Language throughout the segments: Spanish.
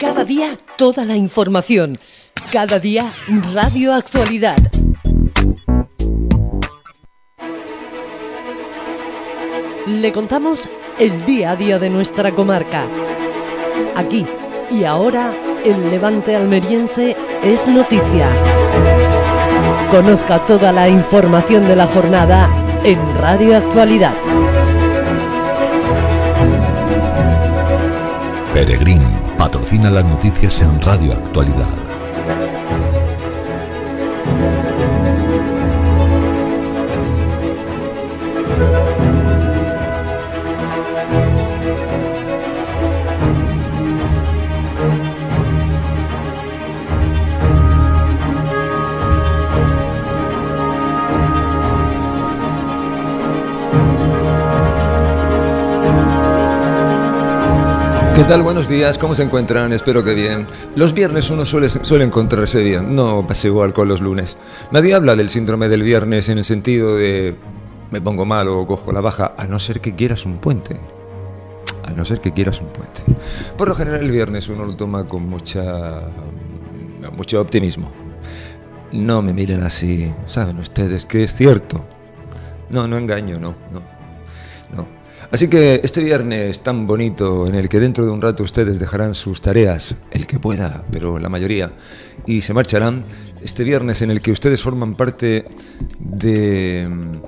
Cada día toda la información. Cada día Radio Actualidad. Le contamos el día a día de nuestra comarca. Aquí y ahora, el Levante almeriense es noticia. Conozca toda la información de la jornada en Radio Actualidad. Peregrín patrocina las noticias en Radio Actualidad. ¿Qué tal? Buenos días, ¿cómo se encuentran? Espero que bien. Los viernes uno suele encontrarse bien, no pasa igual con los lunes. Nadie habla del síndrome del viernes en el sentido de me pongo mal o cojo la baja, a no ser que quieras un puente. A no ser que quieras un puente. Por lo general el viernes uno lo toma con mucho optimismo. No me miren así, saben ustedes que es cierto. No engaño, no. Así que este viernes tan bonito en el que dentro de un rato ustedes dejarán sus tareas, el que pueda, pero la mayoría, y se marcharán, este viernes en el que ustedes forman parte de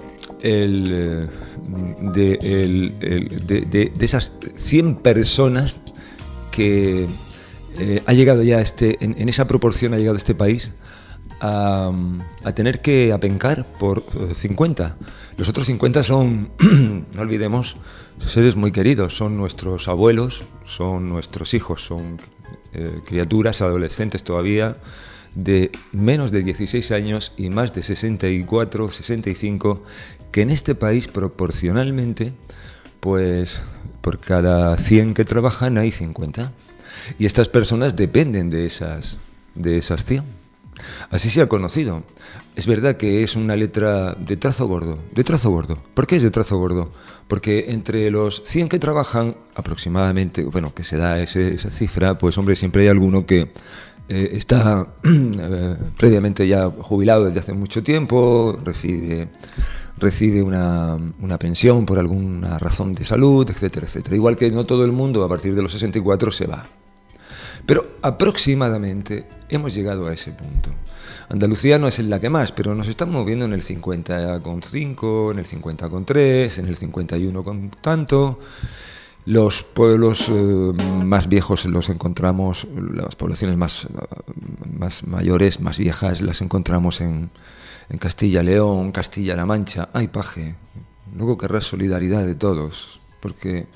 esas 100 personas que ha llegado ya en esa proporción ha llegado este país a tener que apencar por 50. Los otros 50 son, no olvidemos, seres muy queridos, son nuestros abuelos, son nuestros hijos, son criaturas, adolescentes todavía, de menos de 16 años y más de 64, 65, que en este país proporcionalmente, pues por cada 100 que trabajan hay 50. Y estas personas dependen de esas 100. Así se ha conocido. Es verdad que es una letra de trazo gordo. ¿Por qué es de trazo gordo? Porque entre los 100 que trabajan, aproximadamente, bueno, que se da esa cifra, pues hombre, siempre hay alguno que está previamente ya jubilado desde hace mucho tiempo, recibe una pensión por alguna razón de salud, etcétera, etcétera. Igual que no todo el mundo a partir de los 64 se va. Pero aproximadamente hemos llegado a ese punto. Andalucía no es en la que más, pero nos estamos moviendo en el 50,5, en el 50,3, en el 51 con tanto. Los pueblos más viejos los encontramos, las poblaciones más mayores, más viejas, las encontramos en Castilla y León, Castilla-La Mancha. ¡Ay, paje! Luego querrás solidaridad de todos, porque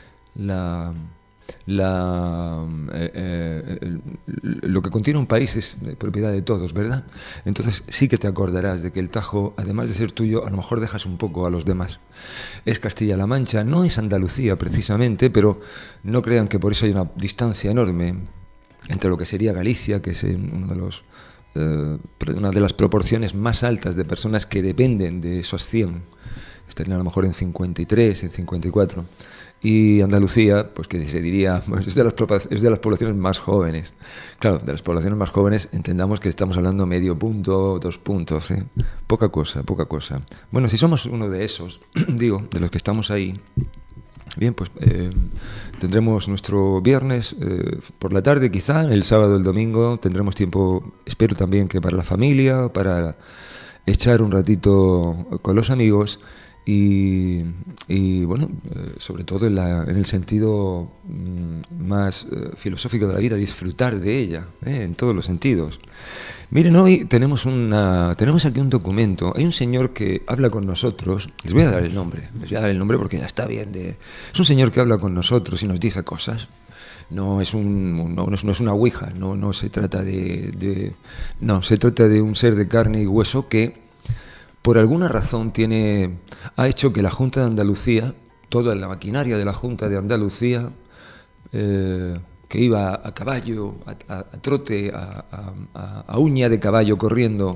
lo que contiene un país es propiedad de todos, ¿verdad? Entonces sí que te acordarás de que el Tajo, además de ser tuyo, a lo mejor dejas un poco a los demás. Es Castilla-La Mancha, no es Andalucía precisamente, pero no crean que por eso hay una distancia enorme entre lo que sería Galicia, que es una de las proporciones más altas de personas que dependen de esos 100. Estarían a lo mejor en 53, en 54. Y Andalucía, pues que se diría, pues es de las poblaciones más jóvenes. Claro, de las poblaciones más jóvenes entendamos que estamos hablando medio punto, 2 puntos, ¿eh? Poca cosa. Bueno, si somos uno de esos, digo, de los que estamos ahí, bien, pues tendremos nuestro viernes por la tarde quizá, el sábado, el domingo, tendremos tiempo, espero también que para la familia, para echar un ratito con los amigos. Y bueno, sobre todo en el sentido más filosófico de la vida, disfrutar de ella, en todos los sentidos. Miren, hoy tenemos aquí un documento. Hay un señor que habla con nosotros. Les voy a dar el nombre porque ya está bien. Es un señor que habla con nosotros y nos dice cosas. No es una ouija. No se trata se trata de un ser de carne y hueso que por alguna razón ha hecho que la Junta de Andalucía, toda la maquinaria de la Junta de Andalucía, que iba a caballo, a trote, a uña de caballo corriendo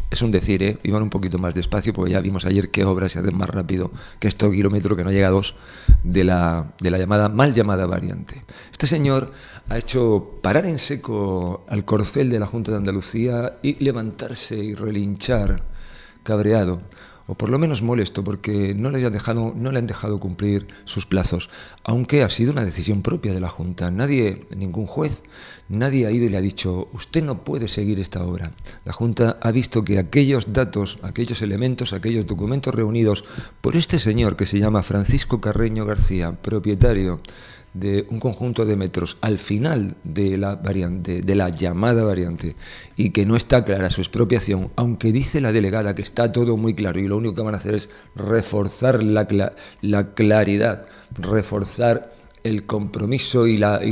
Es un decir, iban un poquito más despacio, porque ya vimos ayer qué obras se hacen más rápido que este kilómetro que no llega a 2 de la mal llamada variante. Este señor ha hecho parar en seco al corcel de la Junta de Andalucía y levantarse y relinchar cabreado, o por lo menos molesto, porque no le han dejado cumplir sus plazos, aunque ha sido una decisión propia de la Junta. Ningún juez, nadie ha ido y le ha dicho, usted no puede seguir esta obra. La Junta ha visto que aquellos datos, aquellos elementos, aquellos documentos reunidos por este señor que se llama Francisco Carreño García, propietario de un conjunto de metros al final de la variante, de la llamada variante, y que no está clara su expropiación, aunque dice la delegada que está todo muy claro y lo único que van a hacer es reforzar la claridad, reforzar el compromiso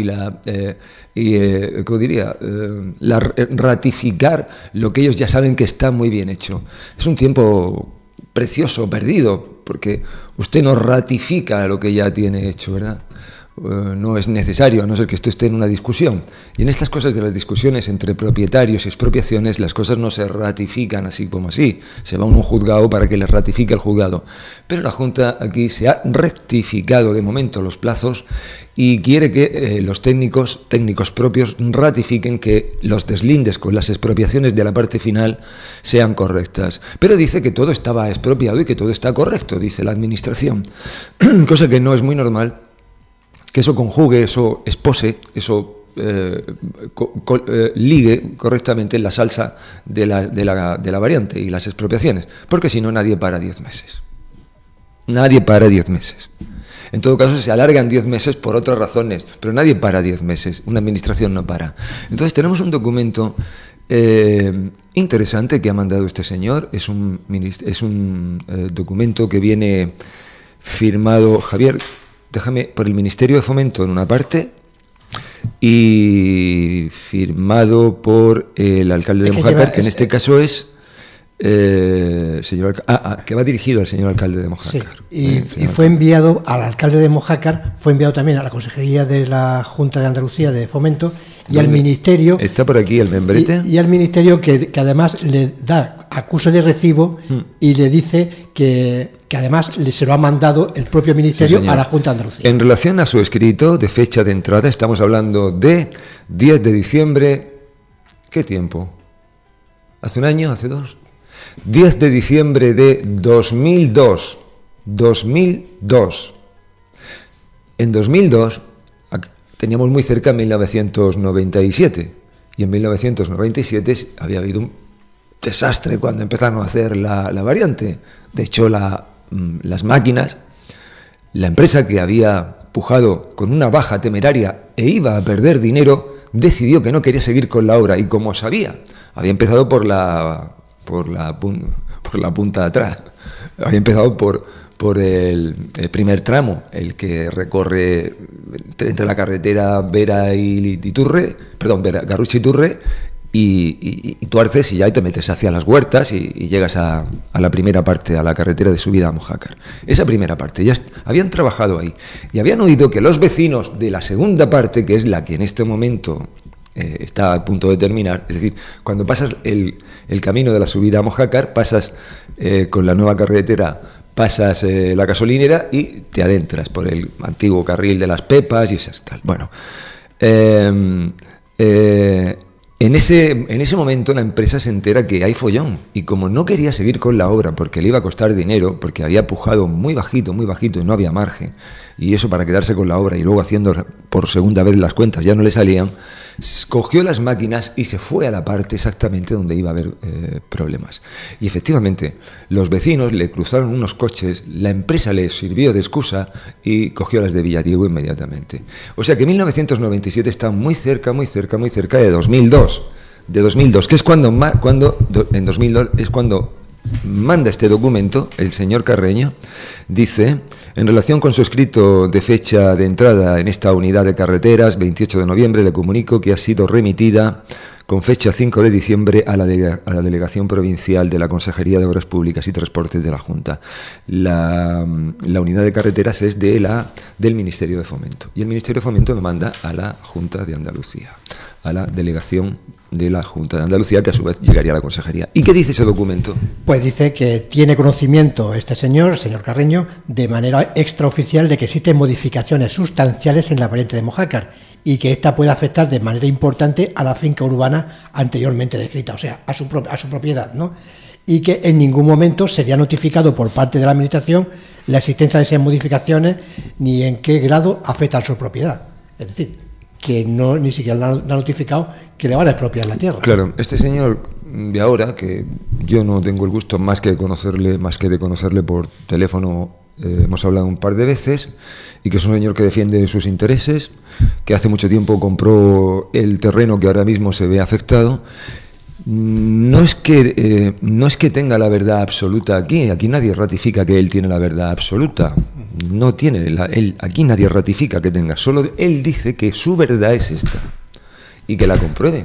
ratificar lo que ellos ya saben que está muy bien hecho. Es un tiempo precioso, perdido, porque usted no ratifica lo que ya tiene hecho, ¿verdad? No es necesario, a no ser que esto esté en una discusión. Y en estas cosas de las discusiones entre propietarios y expropiaciones, las cosas no se ratifican así como así. Se va a un juzgado para que les ratifique el juzgado. Pero la Junta aquí se ha rectificado de momento los plazos y quiere que los técnicos propios ratifiquen que los deslindes con las expropiaciones de la parte final sean correctas. Pero dice que todo estaba expropiado y que todo está correcto, dice la Administración. Cosa que no es muy normal. Que eso conjugue, eso espose, eso ligue correctamente en la salsa de la variante y las expropiaciones, porque si no nadie para 10 meses. Nadie para 10 meses. En todo caso se alargan 10 meses por otras razones, pero nadie para 10 meses, una administración no para. Entonces tenemos un documento interesante que ha mandado este señor, es un documento que viene firmado, Javier, déjame, por el Ministerio de Fomento en una parte y firmado por el alcalde de Mojácar, que en este caso es que va dirigido al señor alcalde de Mojácar. Sí, y fue enviado al alcalde de Mojácar, fue enviado también a la Consejería de la Junta de Andalucía de Fomento y al Ministerio. Está por aquí el membrete. Y al Ministerio que además le da acuse de recibo y le dice que además se lo ha mandado el propio Ministerio a la Junta de Andalucía. En relación a su escrito de fecha de entrada, estamos hablando de 10 de diciembre. ¿Qué tiempo? ¿Hace un año? ¿Hace dos? 10 de diciembre de 2002. 2002. En 2002 teníamos muy cerca 1997. Y en 1997 había habido un desastre cuando empezaron a hacer la variante. De hecho, las máquinas, la empresa que había pujado con una baja temeraria e iba a perder dinero, decidió que no quería seguir con la obra. Y como sabía, había empezado por la punta de atrás. Había empezado por el primer tramo, el que recorre entre la carretera Garrucha y Turre, y tuerces y ya te metes hacia las huertas y llegas a la primera parte, a la carretera de subida a Mojácar. Esa primera parte, ya habían trabajado ahí y habían oído que los vecinos de la segunda parte, que es la que en este momento está a punto de terminar, es decir, cuando pasas el camino de la subida a Mojácar, pasas con la nueva carretera, pasas la gasolinera y te adentras por el antiguo carril de las Pepas y esas tal. Bueno, en ese momento la empresa se entera que hay follón y como no quería seguir con la obra porque le iba a costar dinero, porque había pujado muy bajito y no había margen, y eso para quedarse con la obra y luego haciendo por segunda vez las cuentas ya no le salían, cogió las máquinas y se fue a la parte exactamente donde iba a haber problemas. Y efectivamente, los vecinos le cruzaron unos coches, la empresa le sirvió de excusa y cogió las de Villadiego inmediatamente. O sea que 1997 está muy cerca de 2002. De 2002, que es cuando en 2002 es cuando manda este documento, el señor Carreño, dice, en relación con su escrito de fecha de entrada en esta unidad de carreteras, 28 de noviembre, le comunico que ha sido remitida con fecha 5 de diciembre a la Delegación Provincial de la Consejería de Obras Públicas y Transportes de la Junta. La unidad de carreteras es del Ministerio de Fomento, y el Ministerio de Fomento lo manda a la Junta de Andalucía, a la Delegación de la Junta de Andalucía, que a su vez llegaría a la Consejería. ¿Y qué dice ese documento? Pues dice que tiene conocimiento este señor, el señor Carreño, de manera extraoficial de que existen modificaciones sustanciales en la variante de Mojácar y que esta puede afectar de manera importante a la finca urbana anteriormente descrita, o sea, a su propiedad, ¿no? Y que en ningún momento sería notificado por parte de la Administración la existencia de esas modificaciones ni en qué grado afectan su propiedad. Es decir, que no ni siquiera le ha notificado que le van a expropiar la tierra. Claro, este señor de ahora, que yo no tengo el gusto más que de conocerle por teléfono, hemos hablado un par de veces, y que es un señor que defiende sus intereses, que hace mucho tiempo compró el terreno que ahora mismo se ve afectado. No es que tenga la verdad absoluta aquí nadie ratifica que él tiene la verdad absoluta, no tiene, aquí nadie ratifica que tenga, solo él dice que su verdad es esta, y que la comprueben,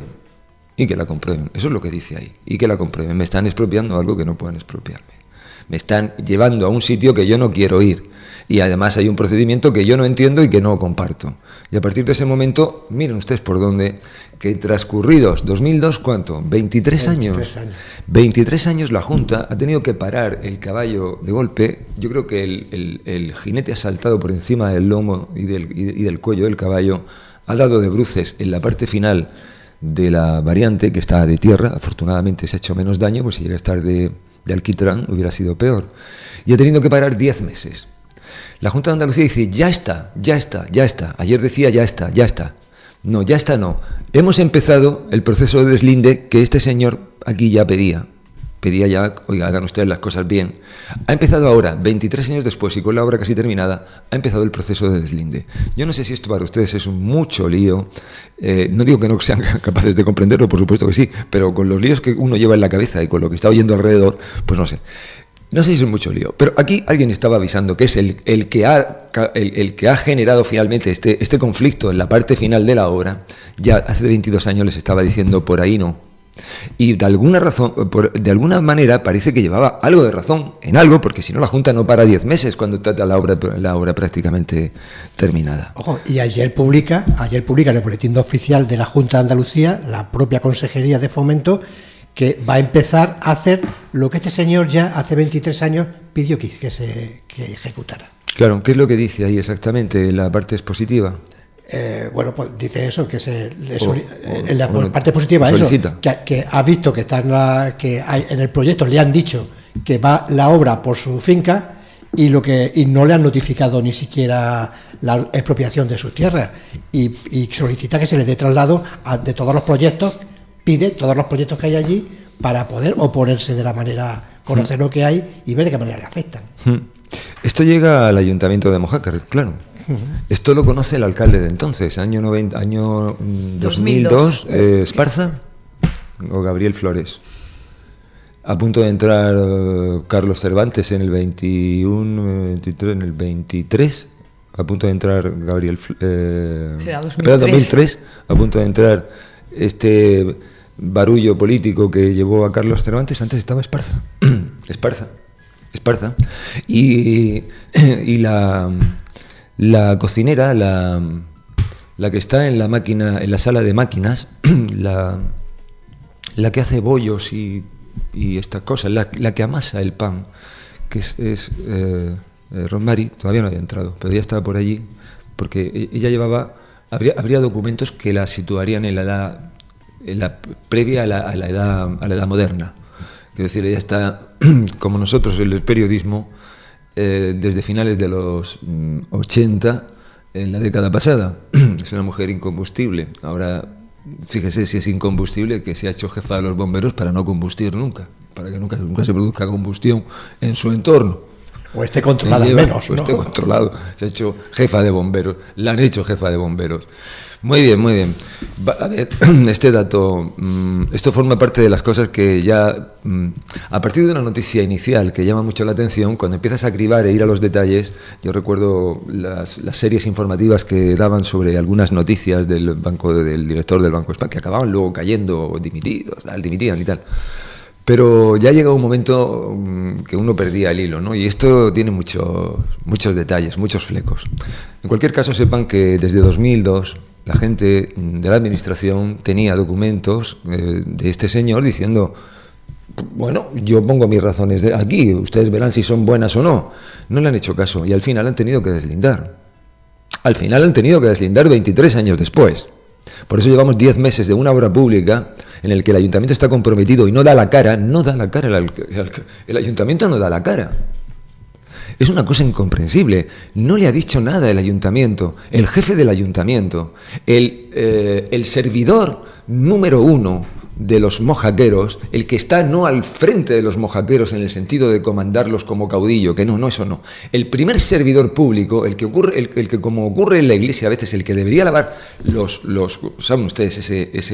eso es lo que dice ahí, y que la comprueben. Me están expropiando algo que no pueden expropiarme, me están llevando a un sitio que yo no quiero ir, y además hay un procedimiento que yo no entiendo y que no comparto. Y a partir de ese momento, miren ustedes por dónde, que transcurridos, 2002, ¿cuánto? 23 años. 23 años la Junta ha tenido que parar el caballo de golpe. Yo creo que el jinete ha saltado por encima del lomo y del cuello del caballo, ha dado de bruces en la parte final de la variante, que está de tierra. Afortunadamente se ha hecho menos daño, pues si llega a estar de alquitrán hubiera sido peor. Y ha tenido que parar 10 meses. La Junta de Andalucía dice, ya está. Ayer decía, ya está. No, ya está no. Hemos empezado el proceso de deslinde que este señor aquí ya pedía ya, oiga, hagan ustedes las cosas bien. Ha empezado ahora, 23 años después y con la obra casi terminada, ha empezado el proceso de deslinde. Yo no sé si esto para ustedes es un mucho lío. No digo que no sean capaces de comprenderlo, por supuesto que sí, pero con los líos que uno lleva en la cabeza y con lo que está oyendo alrededor, pues no sé. No sé si es mucho lío, pero aquí alguien estaba avisando que es el que ha generado finalmente este conflicto en la parte final de la obra. Ya hace 22 años les estaba diciendo por ahí no. Y de alguna razón, de alguna manera parece que llevaba algo de razón en algo, porque si no la Junta no para 10 meses cuando trata la obra prácticamente terminada. Ojo, y ayer publica en el boletín oficial de la Junta de Andalucía la propia Consejería de Fomento que va a empezar a hacer lo que este señor ya hace 23 años pidió que ejecutara. Claro, ¿qué es lo que dice ahí exactamente en la parte expositiva? Bueno, pues dice eso, que en la parte positiva eso, que ha visto que en el proyecto le han dicho que va la obra por su finca y no le han notificado ni siquiera la expropiación de sus tierras y solicita que se le dé traslado de todos los proyectos. Pide todos los proyectos que hay allí para poder oponerse de la manera, conocer lo que hay y ver de qué manera le afectan. Esto llega al Ayuntamiento de Mojácar, claro. Esto lo conoce el alcalde de entonces, año 2002, Esparza o Gabriel Flores. A punto de entrar Carlos Cervantes en el 23, a punto de entrar Gabriel será 2003, a punto de entrar este barullo político que llevó a Carlos Cervantes. Antes estaba Esparza. Y la cocinera, la que está en la máquina, en la sala de máquinas, la que hace bollos y estas cosas, la que amasa el pan, que es Rosmary, todavía no había entrado, pero ya estaba por allí, porque ella habría documentos que la situarían en la previa a la edad moderna. Es decir, ella está, como nosotros en el periodismo, desde finales de los 80, en la década pasada. Es una mujer incombustible. Ahora, fíjese si es incombustible, que se ha hecho jefa de los bomberos para no combustir nunca, para que nunca se produzca combustión en su entorno. O esté controlada al menos, ¿no? O esté controlado. Se ha hecho jefa de bomberos. La han hecho jefa de bomberos. Muy bien, muy bien. A ver, este dato, esto forma parte de las cosas que ya, a partir de una noticia inicial que llama mucho la atención, cuando empiezas a cribar e ir a los detalles, yo recuerdo las series informativas que daban sobre algunas noticias del director del Banco España, que acababan luego cayendo dimitían y tal. Pero ya llega un momento que uno perdía el hilo, ¿no? Y esto tiene muchos detalles, muchos flecos. En cualquier caso, sepan que desde 2002 la gente de la administración tenía documentos de este señor diciendo: bueno, yo pongo mis razones aquí, ustedes verán si son buenas o no. No le han hecho caso y al final han tenido que deslindar. Al final han tenido que deslindar 23 años después. Por eso llevamos 10 meses de una obra pública en el que el ayuntamiento está comprometido y no da la cara, el ayuntamiento no da la cara. Es una cosa incomprensible. No le ha dicho nada el ayuntamiento, el jefe del ayuntamiento, el servidor número 1 de los mojaqueros, el que está no al frente de los mojaqueros en el sentido de comandarlos como caudillo, que no, eso no. El primer servidor público, el que como ocurre en la iglesia a veces, el que debería lavar ¿saben ustedes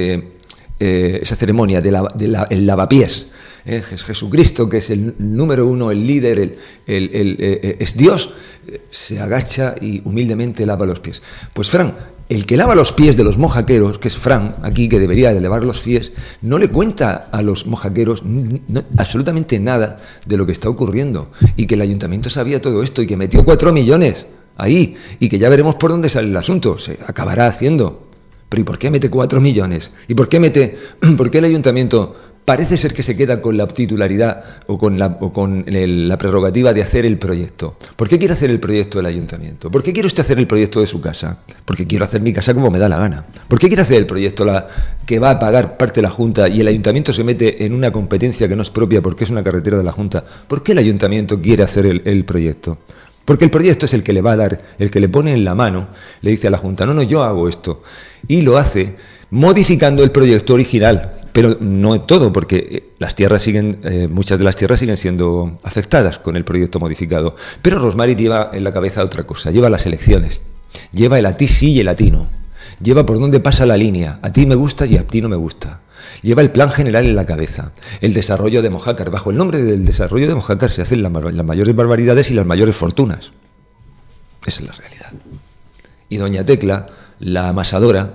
esa ceremonia el lavapiés? Jesucristo, que es el número 1, el líder, es Dios, se agacha y humildemente lava los pies. Pues Fran, el que lava los pies de los mojaqueros, que es Fran, aquí, que debería de lavar los pies, no le cuenta a los mojaqueros absolutamente nada de lo que está ocurriendo, y que el ayuntamiento sabía todo esto y que metió 4 millones ahí, y que ya veremos por dónde sale el asunto, se acabará haciendo. Pero ¿y por qué mete 4 millones? ¿Y por qué el ayuntamiento parece ser que se queda con la titularidad o con la prerrogativa de hacer el proyecto? ¿Por qué quiere hacer el proyecto el ayuntamiento? ¿Por qué quiere usted hacer el proyecto de su casa? Porque quiero hacer mi casa como me da la gana. ¿Por qué quiere hacer el proyecto que va a pagar parte de la Junta y el ayuntamiento se mete en una competencia que no es propia porque es una carretera de la Junta? ¿Por qué el ayuntamiento quiere hacer el proyecto? Porque el proyecto es el que le va a dar, el que le pone en la mano, le dice a la Junta: no, yo hago esto. Y lo hace modificando el proyecto original. Pero no todo, porque muchas de las tierras siguen siendo afectadas con el proyecto modificado. Pero Rosmary lleva en la cabeza otra cosa, lleva las elecciones, lleva el a ti sí y el a ti no, lleva por dónde pasa la línea, a ti me gusta y a ti no me gusta. Lleva el plan general en la cabeza, el desarrollo de Mojácar. Bajo el nombre del desarrollo de Mojácar se hacen las mayores barbaridades y las mayores fortunas. Esa es la realidad. Y doña Tecla, la amasadora,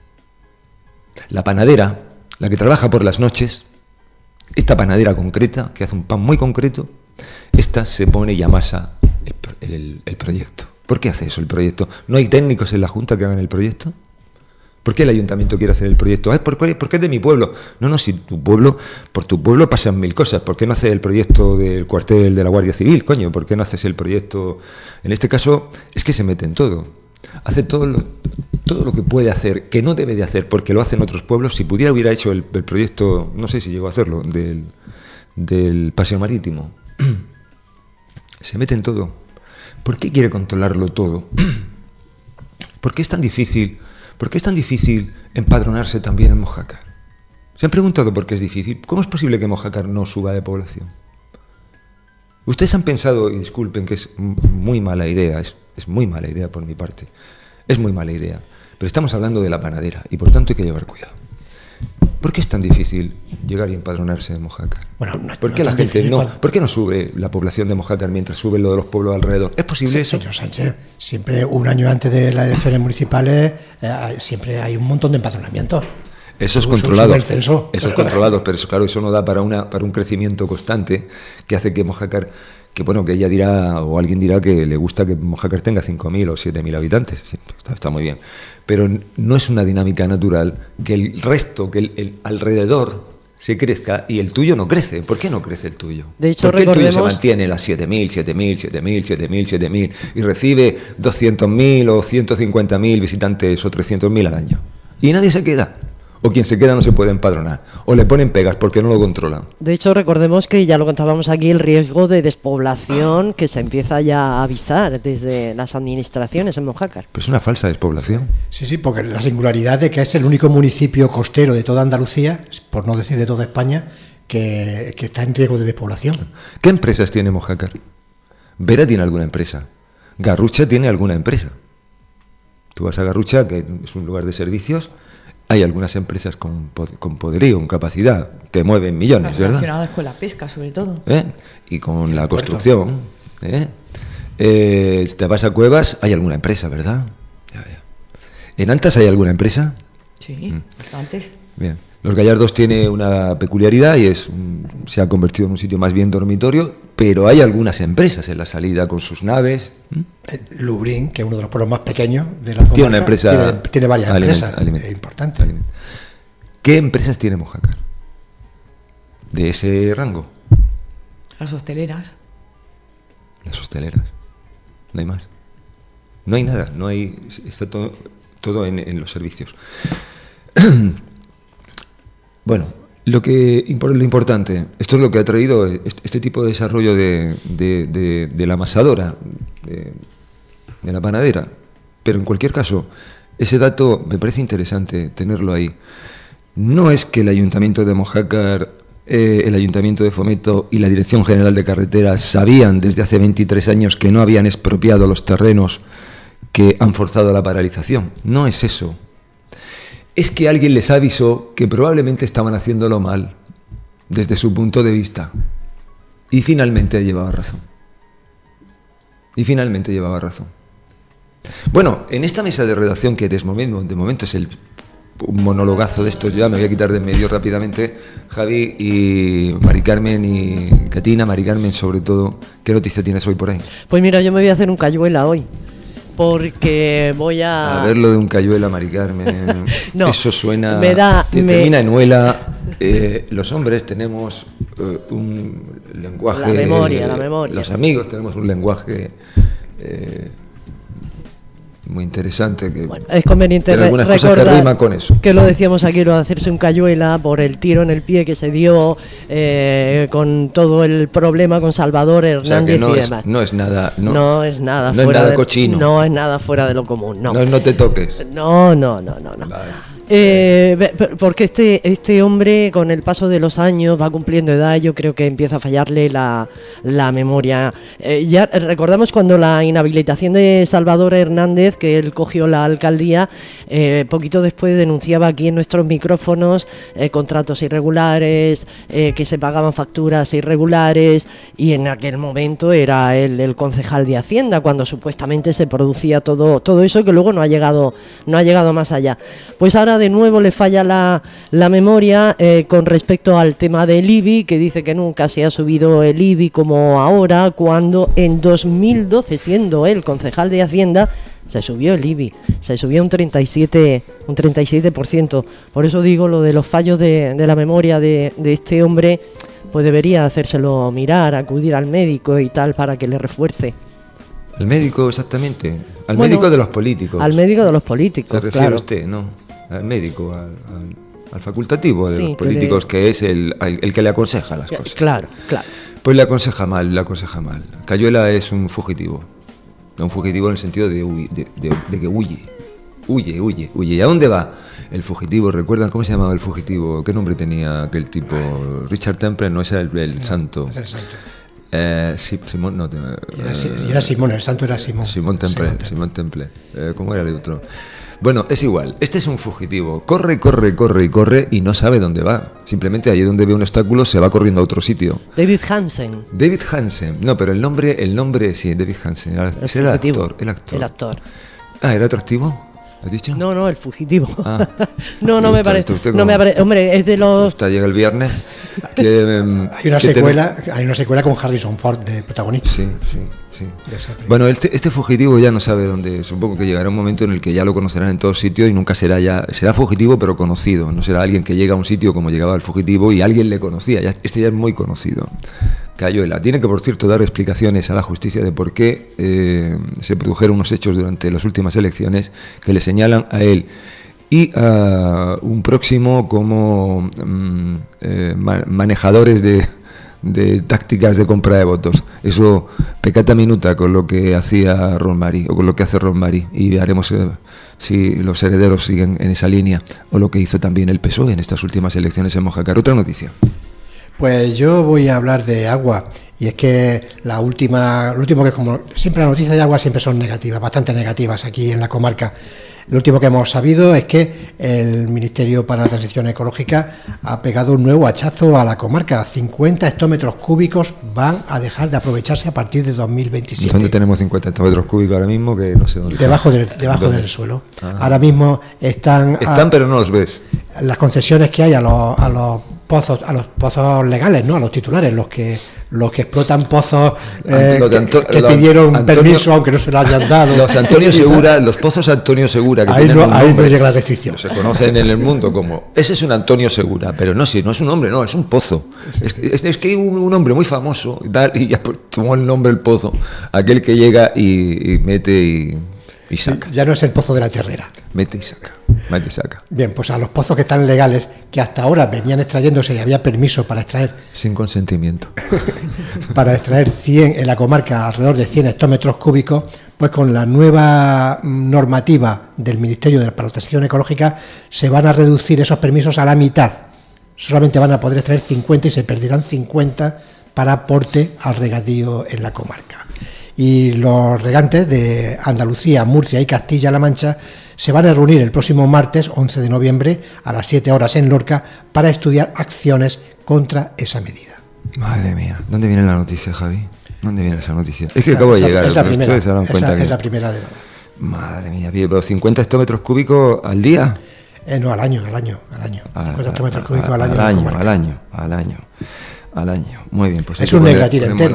la panadera, la que trabaja por las noches, esta panadera concreta, que hace un pan muy concreto, esta se pone y amasa el proyecto. ¿Por qué hace eso el proyecto? ¿No hay técnicos en la Junta que hagan el proyecto? ¿Por qué el ayuntamiento quiere hacer el proyecto? Porque es de mi pueblo. No, si por tu pueblo pasan 1000 cosas. ¿Por qué no haces el proyecto del cuartel de la Guardia Civil, coño? ¿Por qué no haces el proyecto? En este caso es que se mete en todo. Hace todo lo que puede hacer, que no debe de hacer, porque lo hacen otros pueblos. Si pudiera, hubiera hecho el proyecto, no sé si llegó a hacerlo, del paseo marítimo. Se mete en todo. ¿Por qué quiere controlarlo todo? ¿Por qué es tan difícil empadronarse también en Mojácar? ¿Se han preguntado por qué es difícil? ¿Cómo es posible que Mojácar no suba de población? Ustedes han pensado, y disculpen, que es muy mala idea, es muy mala idea por mi parte, es muy mala idea, pero estamos hablando de la panadera y por tanto hay que llevar cuidado. ¿Por qué es tan difícil llegar y empadronarse en Mojácar? Bueno, ¿Por qué la gente ¿por qué no sube la población de Mojácar mientras sube lo de los pueblos alrededor? ¿Es posible eso? Señor Sánchez, siempre un año antes de las elecciones municipales siempre hay un montón de empadronamientos. Eso es controlado. Eso es controlado, pero eso, claro, eso no da para un crecimiento constante que hace que Mojácar, que ella dirá, o alguien dirá que le gusta que Mojácar tenga 5.000 o 7.000 habitantes. Sí, está muy bien. Pero no es una dinámica natural que el resto, que el alrededor se crezca y el tuyo no crece. ¿Por qué no crece el tuyo? De hecho, ¿por qué el tuyo se mantiene las 7.000 y recibe 200.000 o 150.000 visitantes o 300.000 al año? Y nadie se queda. O quien se queda no se puede empadronar, o le ponen pegas porque no lo controlan. De hecho, recordemos que ya lo contábamos aquí, el riesgo de despoblación que se empieza ya a avisar desde las administraciones en Mojácar. Pero es una falsa despoblación. Sí, porque la singularidad de que es el único municipio costero de toda Andalucía, por no decir de toda España, que está en riesgo de despoblación. ¿Qué empresas tiene Mojácar? Vera tiene alguna empresa. Garrucha tiene alguna empresa. Tú vas a Garrucha, que es un lugar de servicios. Hay algunas empresas con poderío, con capacidad, que mueven millones, ¿verdad? Relacionadas con la pesca, sobre todo. Y con la construcción. Si te vas a Cuevas, hay alguna empresa, ¿verdad? Ya. ¿En Antas hay alguna empresa? Sí, antes. Bien. Los Gallardos tiene una peculiaridad y se ha convertido en un sitio más bien dormitorio, pero hay algunas empresas en la salida con sus naves. Lublin, que es uno de los pueblos más pequeños de la comarca, Tiene una empresa. tiene varias empresas importantes. ¿Qué empresas tiene Mojácar de ese rango? Las hosteleras. Las hosteleras. No hay más. No hay nada. No hay. Está todo en los servicios. Bueno, lo importante, esto es lo que ha traído este tipo de desarrollo de la amasadora, de la panadera. Pero en cualquier caso, ese dato me parece interesante tenerlo ahí. No es que el Ayuntamiento de Mojácar, el Ayuntamiento de Fomento y la Dirección General de Carreteras sabían desde hace 23 años que no habían expropiado los terrenos que han forzado la paralización. No es eso. Es que alguien les avisó que probablemente estaban haciéndolo mal desde su punto de vista. Y finalmente llevaba razón. Bueno, en esta mesa de redacción, que de momento es un monologazo de estos, ya me voy a quitar de en medio rápidamente, Javi y Mari Carmen y Catina. Mari Carmen, sobre todo, ¿qué noticia tienes hoy por ahí? Pues mira, yo me voy a hacer un cayuela hoy. Porque voy a ver lo de un cayuela, Mari Carmen. No, eso suena. Termina en huela. Los hombres tenemos un lenguaje. La memoria. Los amigos tenemos un lenguaje muy interesante. Bueno, es conveniente algunas cosas que riman con eso. Que lo decíamos aquí, lo de hacerse un cayuela por el tiro en el pie que se dio con todo el problema con Salvador Hernández, o sea, y demás. No es nada cochino. No es nada fuera de lo común. No te toques. No. Vale. Porque este hombre, con el paso de los años, va cumpliendo edad. Yo creo que empieza a fallarle la memoria. Ya recordamos cuando la inhabilitación de Salvador Hernández, que él cogió la alcaldía, poquito después denunciaba aquí en nuestros micrófonos contratos irregulares, que se pagaban facturas irregulares, y en aquel momento era el concejal de Hacienda, cuando supuestamente se producía todo eso, que luego no ha llegado más allá. Pues ahora de nuevo le falla la memoria con respecto al tema del IBI, que dice que nunca se ha subido el IBI como ahora, cuando en 2012, siendo él concejal de Hacienda, se subió el IBI, se subió un 37%. Por eso digo lo de los fallos de la memoria de este hombre, pues debería hacérselo mirar, acudir al médico y tal, para que le refuerce. ¿Al médico exactamente? Médico de los políticos. Al médico de los políticos, ¿se refiere usted, no? Al médico, al facultativo de los políticos, que es el que le aconseja las cosas. Claro. Pues le aconseja mal. Cayuela es un fugitivo. Un fugitivo en el sentido de que huye. ¿Y a dónde va el fugitivo? ¿Recuerdan cómo se llamaba el fugitivo? ¿Qué nombre tenía aquel tipo? Richard Temple, no es el santo. Es el santo. Simón, no. Era Simón, el santo era Simón. Simón Temple. ¿Cómo era el otro? Bueno, es igual. Este es un fugitivo. Corre y no sabe dónde va. Simplemente allí donde ve un obstáculo se va corriendo a otro sitio. David Hansen. No, pero el nombre sí, David Hansen. Es el actor. Ah, ¿era atractivo? ¿Has dicho? No, el fugitivo. No me parece. Hombre, es de los. Hasta llega el viernes. Hay una secuela con Harrison Ford de protagonista. Sí. Bueno, este fugitivo ya no sabe dónde. Supongo que llegará un momento en el que ya lo conocerán en todos sitios y nunca será fugitivo, pero conocido. No será alguien que llega a un sitio como llegaba el fugitivo y alguien le conocía. Este ya es muy conocido. Cayuela tiene que, por cierto, dar explicaciones a la justicia de por qué se produjeron unos hechos durante las últimas elecciones que le señalan a él y a un próximo como manejadores de tácticas de compra de votos. Eso peccata minuta con lo que hacía Ron Mari, o con lo que hace Ron Mari, y veremos si los herederos siguen en esa línea, o lo que hizo también el PSOE en estas últimas elecciones en Mojácar. Otra noticia. Pues yo voy a hablar de agua, y es que lo último que es como siempre, las noticias de agua siempre son negativas, bastante negativas aquí en la comarca. Lo último que hemos sabido es que el Ministerio para la Transición Ecológica ha pegado un nuevo hachazo a la comarca. 50 hectómetros cúbicos van a dejar de aprovecharse a partir de 2027. ¿Dónde tenemos 50 hectómetros cúbicos ahora mismo? Que no sé dónde. Debajo del suelo. Ahora mismo están, pero no los ves. las concesiones que hay a los pozos legales, ¿no? A los titulares, los que explotan pozos que pidieron permiso aunque no se lo hayan dado. Los Antonio Segura, los pozos Antonio Segura, que ahí tienen un nombre, no llega la restricción. se conocen en el mundo como ese es un Antonio Segura, pero no, si no es un hombre, no, es un pozo. Es que hay un hombre muy famoso y ya tomó el nombre el pozo, aquel que llega y mete y saca. Ya no es el pozo de la Terrera. Mete y saca. Bien, pues a los pozos que están legales, que hasta ahora venían extrayéndose y había permiso para extraer... Sin consentimiento. Para extraer 100 en la comarca, alrededor de 100 hectómetros cúbicos, pues con la nueva normativa del Ministerio de la Protección Ecológica se van a reducir esos permisos a la mitad. Solamente van a poder extraer 50 y se perderán 50 para aporte al regadío en la comarca. Y los regantes de Andalucía, Murcia y Castilla-La Mancha se van a reunir el próximo martes 11 de noviembre a las 7 horas en Lorca para estudiar acciones contra esa medida. Madre mía, ¿dónde viene la noticia, Javi? ¿Dónde viene esa noticia? Es que acabo de llegar. Es la primera, ustedes se dan cuenta es la primera de nada. Madre mía, pero 50 hectómetros cúbicos al día. No, al año. 50 hectómetros cúbicos al año. Al año. Muy bien, pues es un negratín entero.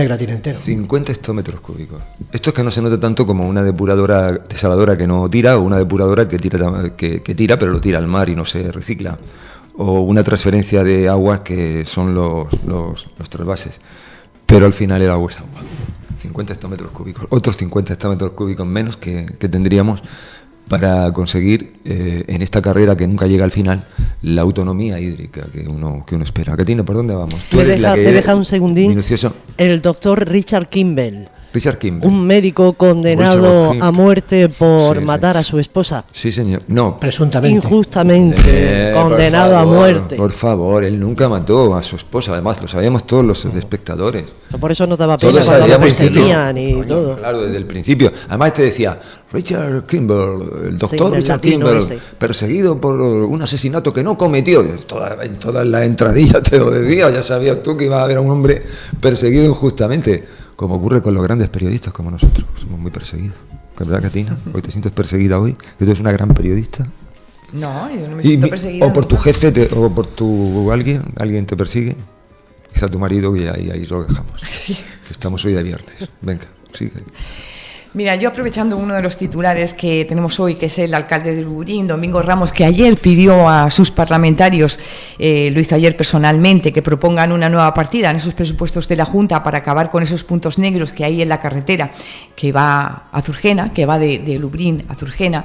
50 hectómetros cúbicos. Esto es que no se nota tanto como una depuradora desaladora que no tira, o una depuradora que tira, pero lo tira al mar y no se recicla. O una transferencia de aguas que son los trasvases. Pero al final el agua es agua. 50 hectómetros cúbicos. Otros 50 hectómetros cúbicos menos que tendríamos para conseguir en esta carrera que nunca llega al final la autonomía hídrica que uno espera. Catina, ¿por dónde vamos? Me deja un segundín. Minucioso. El doctor Richard Kimball. Kimball. Un médico condenado a muerte por matar a su esposa. Sí, señor. No. Presuntamente. Injustamente condenado a muerte. Por favor, él nunca mató a su esposa. Además, lo sabíamos todos los espectadores. Por eso no daba pena cuando lo perseguían y todo. Claro, desde el principio. Además te decía, Richard Kimball, el doctor Richard Kimball, perseguido por un asesinato que no cometió. En toda la entradilla te lo decía, ya sabías tú que iba a haber a un hombre perseguido injustamente. Como ocurre con los grandes periodistas como nosotros, somos muy perseguidos. ¿Verdad, Catina? Hoy te sientes perseguida hoy, que tú eres una gran periodista. No, yo no me siento perseguida. O por tu jefe, o por alguien te persigue. Quizá tu marido, y ahí lo dejamos. Sí. Estamos hoy de viernes. Venga, sigue. Mira, yo aprovechando uno de los titulares que tenemos hoy, que es el alcalde de Luburín, Domingo Ramos, que ayer pidió a sus parlamentarios, lo hizo ayer personalmente, que propongan una nueva partida en esos presupuestos de la Junta para acabar con esos puntos negros que hay en la carretera que va a Zurgena, que va de Luburín a Zurgena.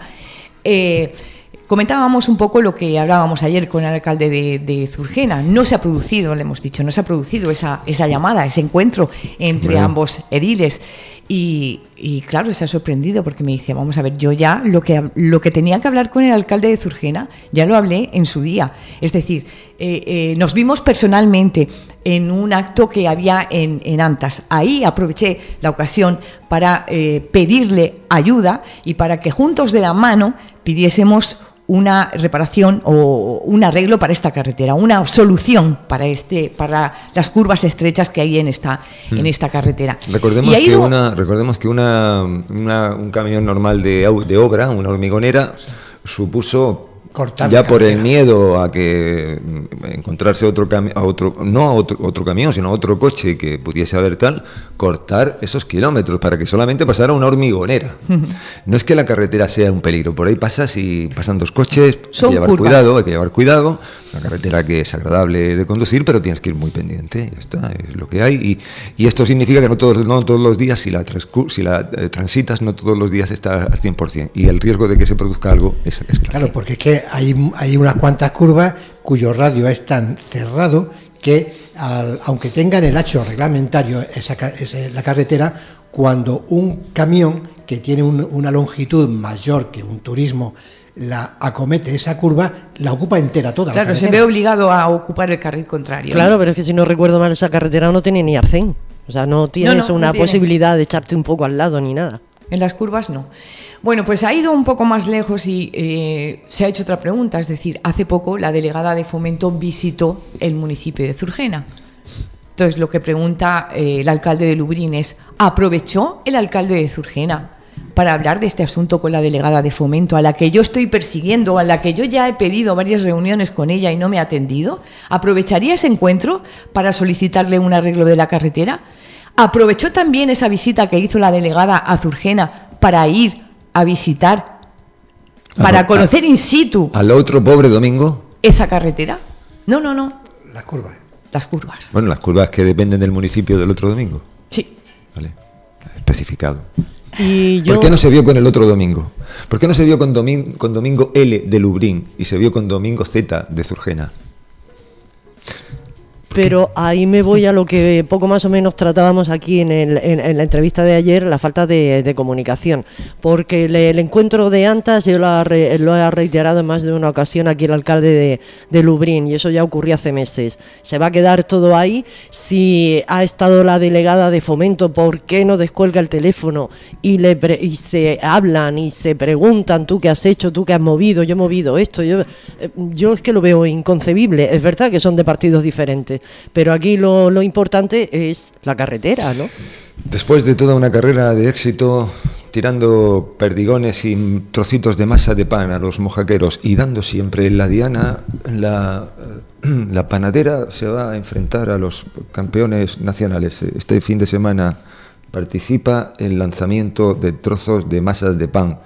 Comentábamos un poco lo que hablábamos ayer con el alcalde de Zurgena. No se ha producido, le hemos dicho, no se ha producido esa llamada, ese encuentro entre ambos ediles. Y claro, se ha sorprendido porque me dice, vamos a ver, yo ya lo que tenía que hablar con el alcalde de Zurgena, ya lo hablé en su día. Es decir, nos vimos personalmente en un acto que había en Antas. Ahí aproveché la ocasión para pedirle ayuda y para que juntos de la mano pidiésemos una reparación o un arreglo para esta carretera, una solución para las curvas estrechas que hay en esta carretera. Recordemos que un camión normal de obra, una hormigonera, supuso cortar ya por el miedo a que encontrarse otro camión, sino otro coche que pudiese haber cortar esos kilómetros para que solamente pasara una hormigonera. No es que la carretera sea un peligro, por ahí pasan dos coches, hay que llevar cuidado, una carretera que es agradable de conducir, pero tienes que ir muy pendiente, ya está, es lo que hay, y esto significa que no todos los días, si la transitas, no todos los días está al 100%, y el riesgo de que se produzca algo es grave. Claro, porque es que hay unas cuantas curvas cuyo radio es tan cerrado que aunque tengan el hacho reglamentario la carretera, cuando un camión que tiene una longitud mayor que un turismo la acomete esa curva, la ocupa entera toda. Claro, se ve obligado a ocupar el carril contrario. Claro, pero es que si no recuerdo mal, esa carretera no tiene ni arcén. O sea, no tienes una posibilidad de echarte un poco al lado ni nada. En las curvas no. Bueno, pues ha ido un poco más lejos y se ha hecho otra pregunta. Es decir, hace poco la delegada de Fomento visitó el municipio de Zurgena. Entonces, lo que pregunta el alcalde de Luburín es, ¿aprovechó el alcalde de Zurgena para hablar de este asunto con la delegada de Fomento, a la que yo estoy persiguiendo, a la que yo ya he pedido varias reuniones con ella y no me ha atendido? ¿Aprovecharía ese encuentro para solicitarle un arreglo de la carretera? ¿Aprovechó también esa visita que hizo la delegada a Zurgena para ir a visitar, para conocer in situ al otro pobre Domingo esa carretera? No. Las curvas. Las curvas. Bueno, las curvas que dependen del municipio del otro Domingo. Sí. Vale, especificado. Y ¿Por qué no se vio con el otro Domingo? ¿Por qué no se vio con Domingo L de Lubrín y se vio con Domingo Z de Zurgena? Pero ahí me voy a lo que poco más o menos tratábamos aquí en la entrevista de ayer, la falta de comunicación. Porque el encuentro de Antas, yo lo he reiterado en más de una ocasión aquí el alcalde de Lubrín, y eso ya ocurrió hace meses. Se va a quedar todo ahí. Si ha estado la delegada de Fomento, ¿por qué no descuelga el teléfono y se hablan y se preguntan, tú qué has hecho, tú qué has movido, yo he movido esto? Yo es que lo veo inconcebible. Es verdad que son de partidos diferentes, pero aquí lo importante es la carretera, ¿no? Después de toda una carrera de éxito, tirando perdigones y trocitos de masa de pan a los mojaqueros y dando siempre la diana, la panadera se va a enfrentar a los campeones nacionales. Este fin de semana participa en lanzamiento de trozos de masas de pan.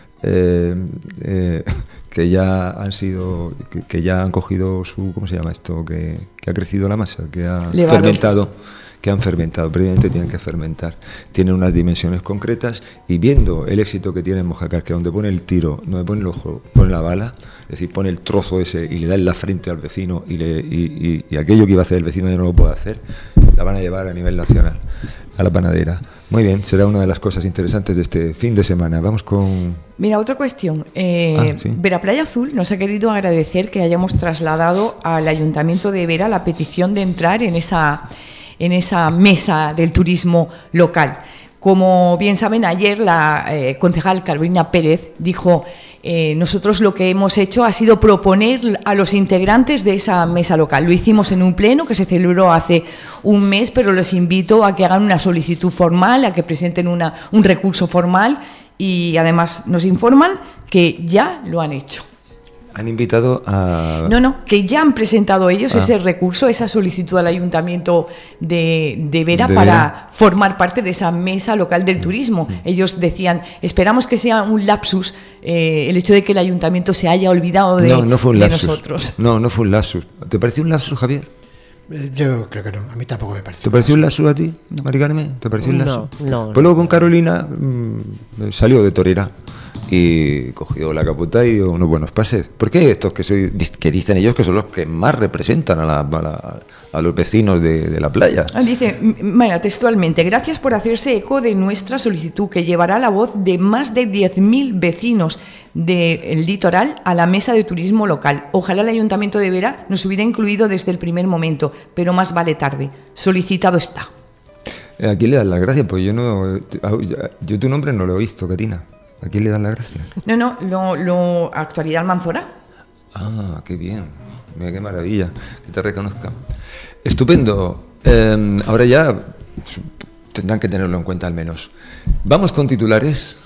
Que ya han sido, que ya han cogido su, ¿cómo se llama esto? Que ha crecido la masa, que ha fermentado, que han fermentado, previamente tienen que fermentar. Tienen unas dimensiones concretas y viendo el éxito que tiene en Mojácar, que donde pone el tiro, donde pone el ojo, pone la bala, es decir, pone el trozo ese y le da en la frente al vecino y aquello que iba a hacer el vecino ya no lo puede hacer, la van a llevar a nivel nacional a la panadera. Muy bien, será una de las cosas interesantes de este fin de semana. Vamos con... Mira, otra cuestión. ¿Sí? Veraplaya Azul nos ha querido agradecer que hayamos trasladado al Ayuntamiento de Vera la petición de entrar en esa mesa del turismo local. Como bien saben, ayer la concejal Carolina Pérez dijo: nosotros lo que hemos hecho ha sido proponer a los integrantes de esa mesa local. Lo hicimos en un pleno que se celebró hace un mes, pero les invito a que hagan una solicitud formal, a que presenten un recurso formal, y además nos informan que ya lo han hecho. Han invitado a... No, que ya han presentado ellos ese recurso, esa solicitud al Ayuntamiento de Vera para formar parte de esa mesa local del turismo. Ellos decían, esperamos que sea un lapsus el hecho de que el Ayuntamiento se haya olvidado de nosotros. No fue un lapsus. ¿Te pareció un lapsus, Javier? Yo creo que no, a mí tampoco me pareció. ¿Te pareció un lapsus a ti, Mari Carmen? ¿Te pareció un lapsus? No. Pues luego con Carolina salió de torera y cogió la capota y dio unos buenos pases. ¿Por qué estos que dicen ellos que son los que más representan a los vecinos de la playa? Dice, mira, textualmente: gracias por hacerse eco de nuestra solicitud, que llevará la voz de más de 10.000 vecinos del litoral a la mesa de turismo local. Ojalá el Ayuntamiento de Vera nos hubiera incluido desde el primer momento, pero más vale tarde. Solicitado está. ¿A quién le das las gracias? Pues yo tu nombre no lo he visto, Katina. ¿A quién le dan las gracias? No, Actualidad Almanzora. Ah, qué bien. Mira, qué maravilla que te reconozcan. Estupendo. Ahora ya tendrán que tenerlo en cuenta al menos. ¿Vamos con titulares?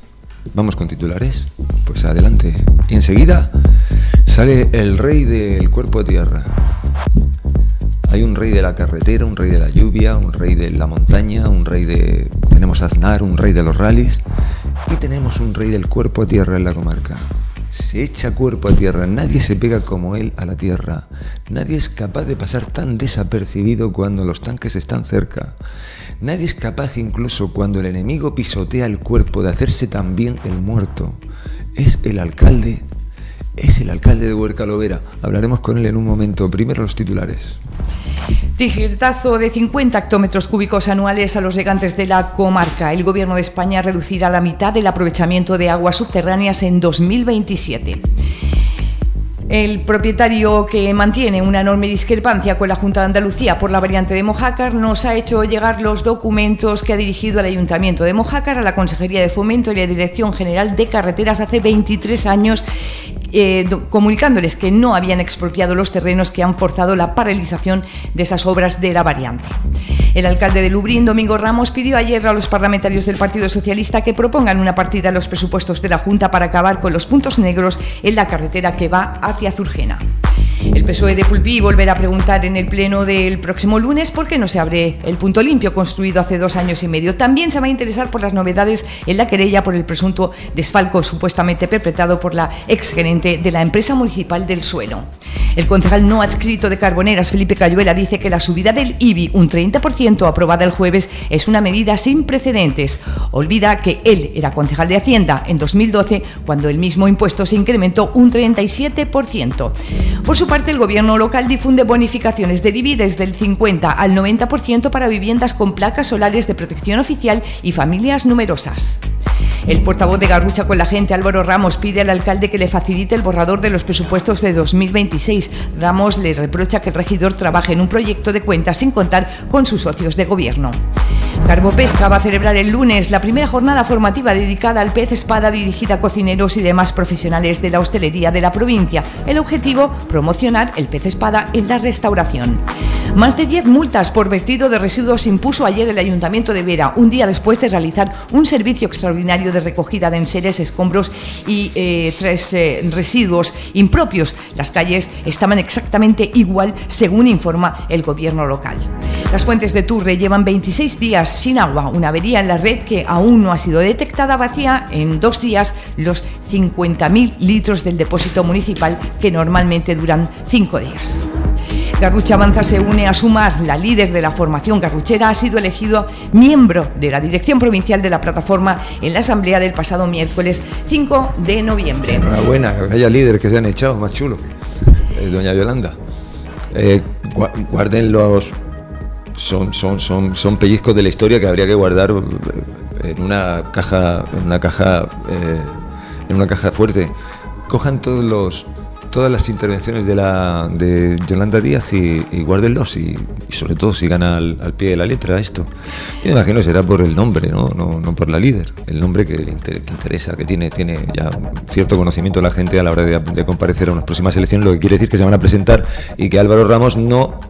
Pues adelante. Y enseguida sale el rey del cuerpo de tierra. Hay un rey de la carretera, un rey de la lluvia, un rey de la montaña, tenemos a Aznar, un rey de los rallies, y tenemos un rey del cuerpo a tierra en la comarca. Se echa cuerpo a tierra, nadie se pega como él a la tierra, nadie es capaz de pasar tan desapercibido cuando los tanques están cerca, nadie es capaz incluso cuando el enemigo pisotea el cuerpo de hacerse también el muerto. Es el alcalde de Huercalovera. Hablaremos con él en un momento. Primero los titulares. Tijeretazo de 50 hectómetros cúbicos anuales a los regantes de la comarca. El Gobierno de España reducirá la mitad del aprovechamiento de aguas subterráneas en 2027. El propietario, que mantiene una enorme discrepancia con la Junta de Andalucía por la variante de Mojácar, nos ha hecho llegar los documentos que ha dirigido el Ayuntamiento de Mojácar a la Consejería de Fomento y la Dirección General de Carreteras hace 23 años, comunicándoles que no habían expropiado los terrenos que han forzado la paralización de esas obras de la variante. El alcalde de Lubrién, Domingo Ramos, pidió ayer a los parlamentarios del Partido Socialista que propongan una partida en los presupuestos de la Junta para acabar con los puntos negros en la carretera que va hacia Zurgena. El PSOE de Pulpí volverá a preguntar en el pleno del próximo lunes por qué no se abre el punto limpio construido hace 2 años y medio. También se va a interesar por las novedades en la querella por el presunto desfalco supuestamente perpetrado por la exgerente de la empresa municipal del suelo. El concejal no adscrito de Carboneras, Felipe Cayuela, dice que la subida del IBI, un 30% aprobada el jueves, es una medida sin precedentes. Olvida que él era concejal de Hacienda en 2012, cuando el mismo impuesto se incrementó un 37%. Por su parte, el gobierno local difunde bonificaciones de IBI desde el 50 al 90% para viviendas con placas solares de protección oficial y familias numerosas. El portavoz de Garrucha con la Gente, Álvaro Ramos, pide al alcalde que le facilite el borrador de los presupuestos de 2026. Ramos les reprocha que el regidor trabaje en un proyecto de cuentas sin contar con sus socios de gobierno. Carbopesca va a celebrar el lunes la primera jornada formativa dedicada al pez espada, dirigida a cocineros y demás profesionales de la hostelería de la provincia. El objetivo, promocionar el pez espada en la restauración. Más de 10 multas por vertido de residuos impuso ayer el Ayuntamiento de Vera, un día después de realizar un servicio extraordinario de recogida de enseres, escombros y 3 residuos impropios. Las calles estaban exactamente igual, según informa el gobierno local. Las fuentes de Turre llevan 26 días sin agua, una avería en la red que aún no ha sido detectada. Vacía en 2 días los 50.000 litros del depósito municipal, que normalmente duran 5 días. Garrucha Avanza se une a Sumar. La líder de la formación garruchera ha sido elegido miembro de la dirección provincial de la plataforma en la asamblea del pasado miércoles 5 de noviembre. Enhorabuena, que haya líderes que se han echado, más chulo. Doña Yolanda. Guarden los... Son pellizcos de la historia que habría que guardar en una caja fuerte. Cojan todas las intervenciones de Yolanda Díaz y guárdenlos y sobre todo sigan al pie de la letra esto. Yo me imagino que será por el nombre, no por la líder. El nombre que le interesa, que tiene ya cierto conocimiento la gente a la hora de comparecer a unas próximas elecciones, lo que quiere decir que se van a presentar y que Álvaro Ramos no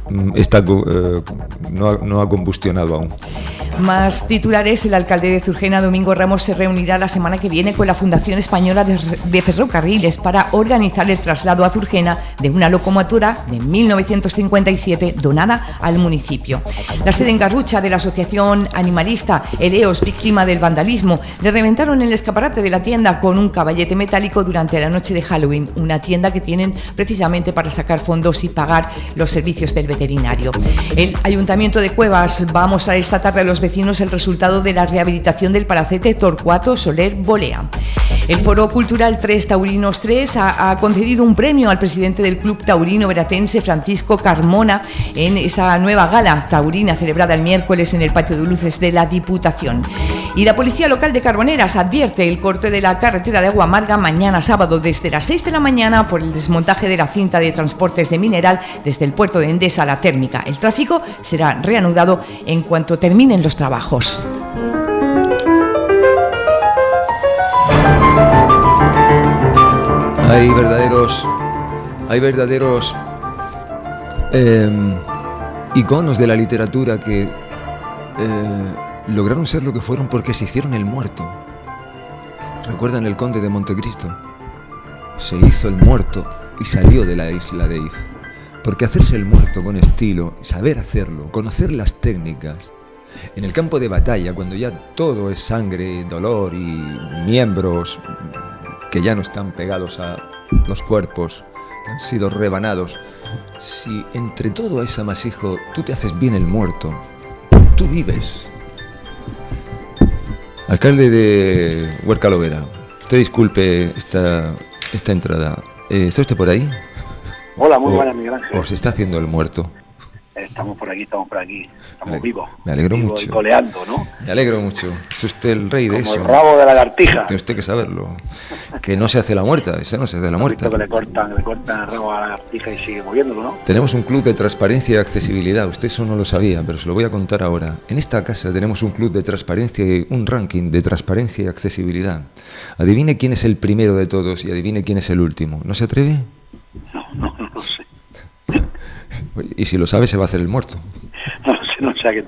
ha combustionado aún. Más titulares. El alcalde de Zurgena, Domingo Ramos, se reunirá la semana que viene con la Fundación Española de Ferrocarriles para organizar el traslado a Zurgena de una locomotora de 1957 donada al municipio. La sede en Garrucha de la asociación animalista Eleos, víctima del vandalismo, le reventaron el escaparate de la tienda con un caballete metálico durante la noche de Halloween, una tienda que tienen precisamente para sacar fondos y pagar los servicios del veterinario. El Ayuntamiento de Cuevas va a mostrar esta tarde a los vecinos el resultado de la rehabilitación del palacete Torcuato Soler Bolea. El Foro Cultural 3 Taurinos 3 ha concedido un premio al presidente del Club Taurino Veratense, Francisco Carmona, en esa nueva gala taurina celebrada el miércoles en el Patio de Luces de la Diputación. Y la Policía Local de Carboneras advierte el corte de la carretera de Agua Amarga mañana sábado desde las 6 de la mañana por el desmontaje de la cinta de transportes de mineral desde el puerto de Endesa a la térmica. El tráfico será reanudado en cuanto terminen los trabajos. Hay verdaderos iconos de la literatura que lograron ser lo que fueron porque se hicieron el muerto. ¿Recuerdan el Conde de Montecristo? Se hizo el muerto y salió de la isla de If. Porque hacerse el muerto con estilo, saber hacerlo, conocer las técnicas, en el campo de batalla, cuando ya todo es sangre, dolor y miembros que ya no están pegados a los cuerpos, que han sido rebanados, si entre todo ese amasijo tú te haces bien el muerto, tú vives. Alcalde de Huerca Lovera, usted disculpe esta entrada. ¿Está usted por ahí? Hola, muy buenas, Miguel Ángel. ¿O se está haciendo el muerto? Estamos por aquí, estamos vivos. Me alegro vivos mucho. Y coleando, ¿no? Me alegro mucho. Es usted el rey de Como eso. el rabo de la lagartija. Tiene usted que saberlo. Que no se hace la muerta, ese no se hace la muerta. Que le cortan el rabo a la lagartija y sigue moviéndolo, ¿no? Tenemos un club de transparencia y accesibilidad. Usted eso no lo sabía, pero se lo voy a contar ahora. En esta casa tenemos un club de transparencia y un ranking de transparencia y accesibilidad. Adivine quién es el primero de todos y adivine quién es el último. ¿No se atreve? No sé. Y si lo sabe, se va a hacer el muerto. No sé.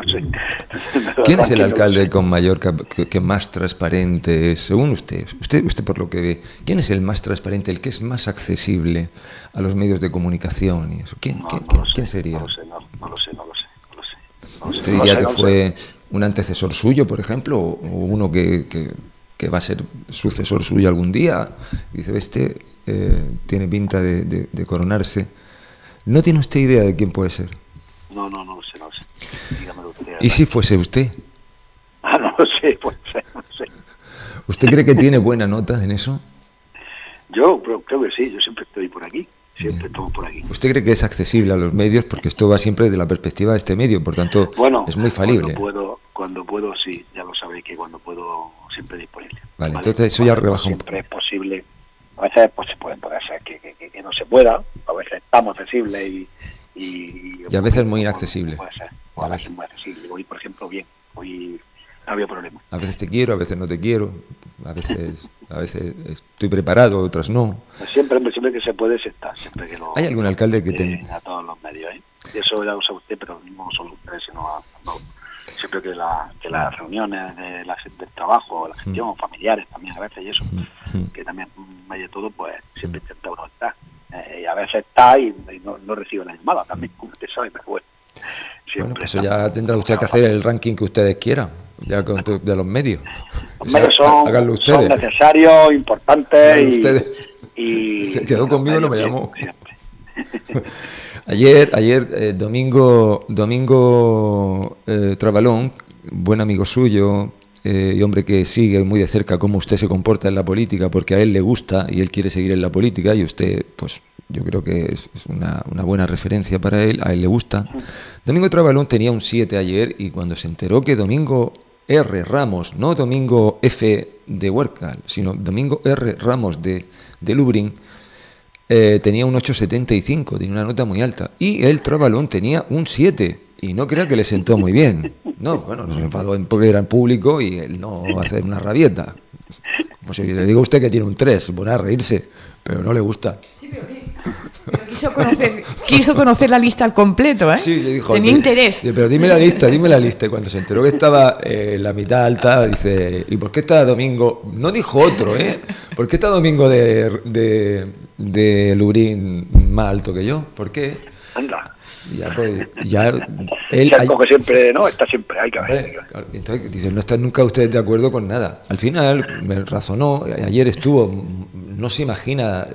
¿Quién es el alcalde con mayor que más transparente es? Según usted por lo que ve, ¿quién es el más transparente, el que es más accesible a los medios de comunicación y eso? ¿Quién sería? No lo sé. ¿Usted diría que fue un antecesor suyo, por ejemplo, o uno que va a ser sucesor suyo algún día? Y dice, tiene pinta de coronarse. ¿No tiene usted idea de quién puede ser? No lo sé. Dígamelo usted. ¿Y si fuese usted? No lo sé, puede ser, no sé. ¿Usted cree que tiene buena nota en eso? Yo creo que sí, yo siempre estoy por aquí, estamos por aquí. ¿Usted cree que es accesible a los medios? Porque esto va siempre de la perspectiva de este medio, por tanto, es muy falible. Cuando puedo, sí, ya lo sabéis que cuando puedo siempre disponible. Vale, entonces eso ya rebaja un poco. Siempre es posible, a veces pues puede ser que no se pueda, a veces estamos accesibles y a veces muy inaccesible. Puede ser, a veces muy accesible. Hoy, por ejemplo, hoy no había problema. A veces te quiero, a veces no te quiero, a veces estoy preparado, otras no. Siempre que se puede, se está. Siempre que ¿Hay algún alcalde que tenga? A todos los medios, Y eso ya lo sabe usted, pero no solo ustedes, sino siempre que las reuniones del trabajo, la gestión, familiares también a veces y eso, que también hay de todo, pues siempre intenta uno estar. Y a veces está y no recibe la llamada también, como usted sabe, pero bueno. Bueno, pues eso ya tendrá usted que hacer el ranking que ustedes quieran, ya de los medios. Los medios son necesarios, importantes y se quedó conmigo, no me llamó. Ayer Domingo Trabalón, buen amigo suyo y hombre que sigue muy de cerca cómo usted se comporta en la política, porque a él le gusta y él quiere seguir en la política, y usted, pues yo creo que es una buena referencia para él, a él le gusta. Domingo Trabalón tenía un 7 ayer, y cuando se enteró que Domingo R. Ramos, no Domingo F. de Huércal, sino Domingo R. Ramos de Lubric, tenía un 8,75, tenía una nota muy alta, y el Trabalón tenía un 7, y no crea que le sentó muy bien. No, bueno, nos enfadó porque era en público y él no va a hacer una rabieta. Como si le digo a usted que tiene un 3, pone a reírse, pero no le gusta. Sí, pero quiso conocer la lista al completo, ¿eh? Sí, le dijo, tenía interés. Pero dime la lista. Y cuando se enteró que estaba la mitad alta, dice, ¿y por qué está Domingo? No dijo otro, ¿eh? ¿Por qué está Domingo de Lubric más alto que yo? ¿Por qué? Anda. Él que siempre, ¿no? Está siempre, hay que ver. Entonces dice, no están nunca ustedes de acuerdo con nada. Al final me razonó, ayer no se imagina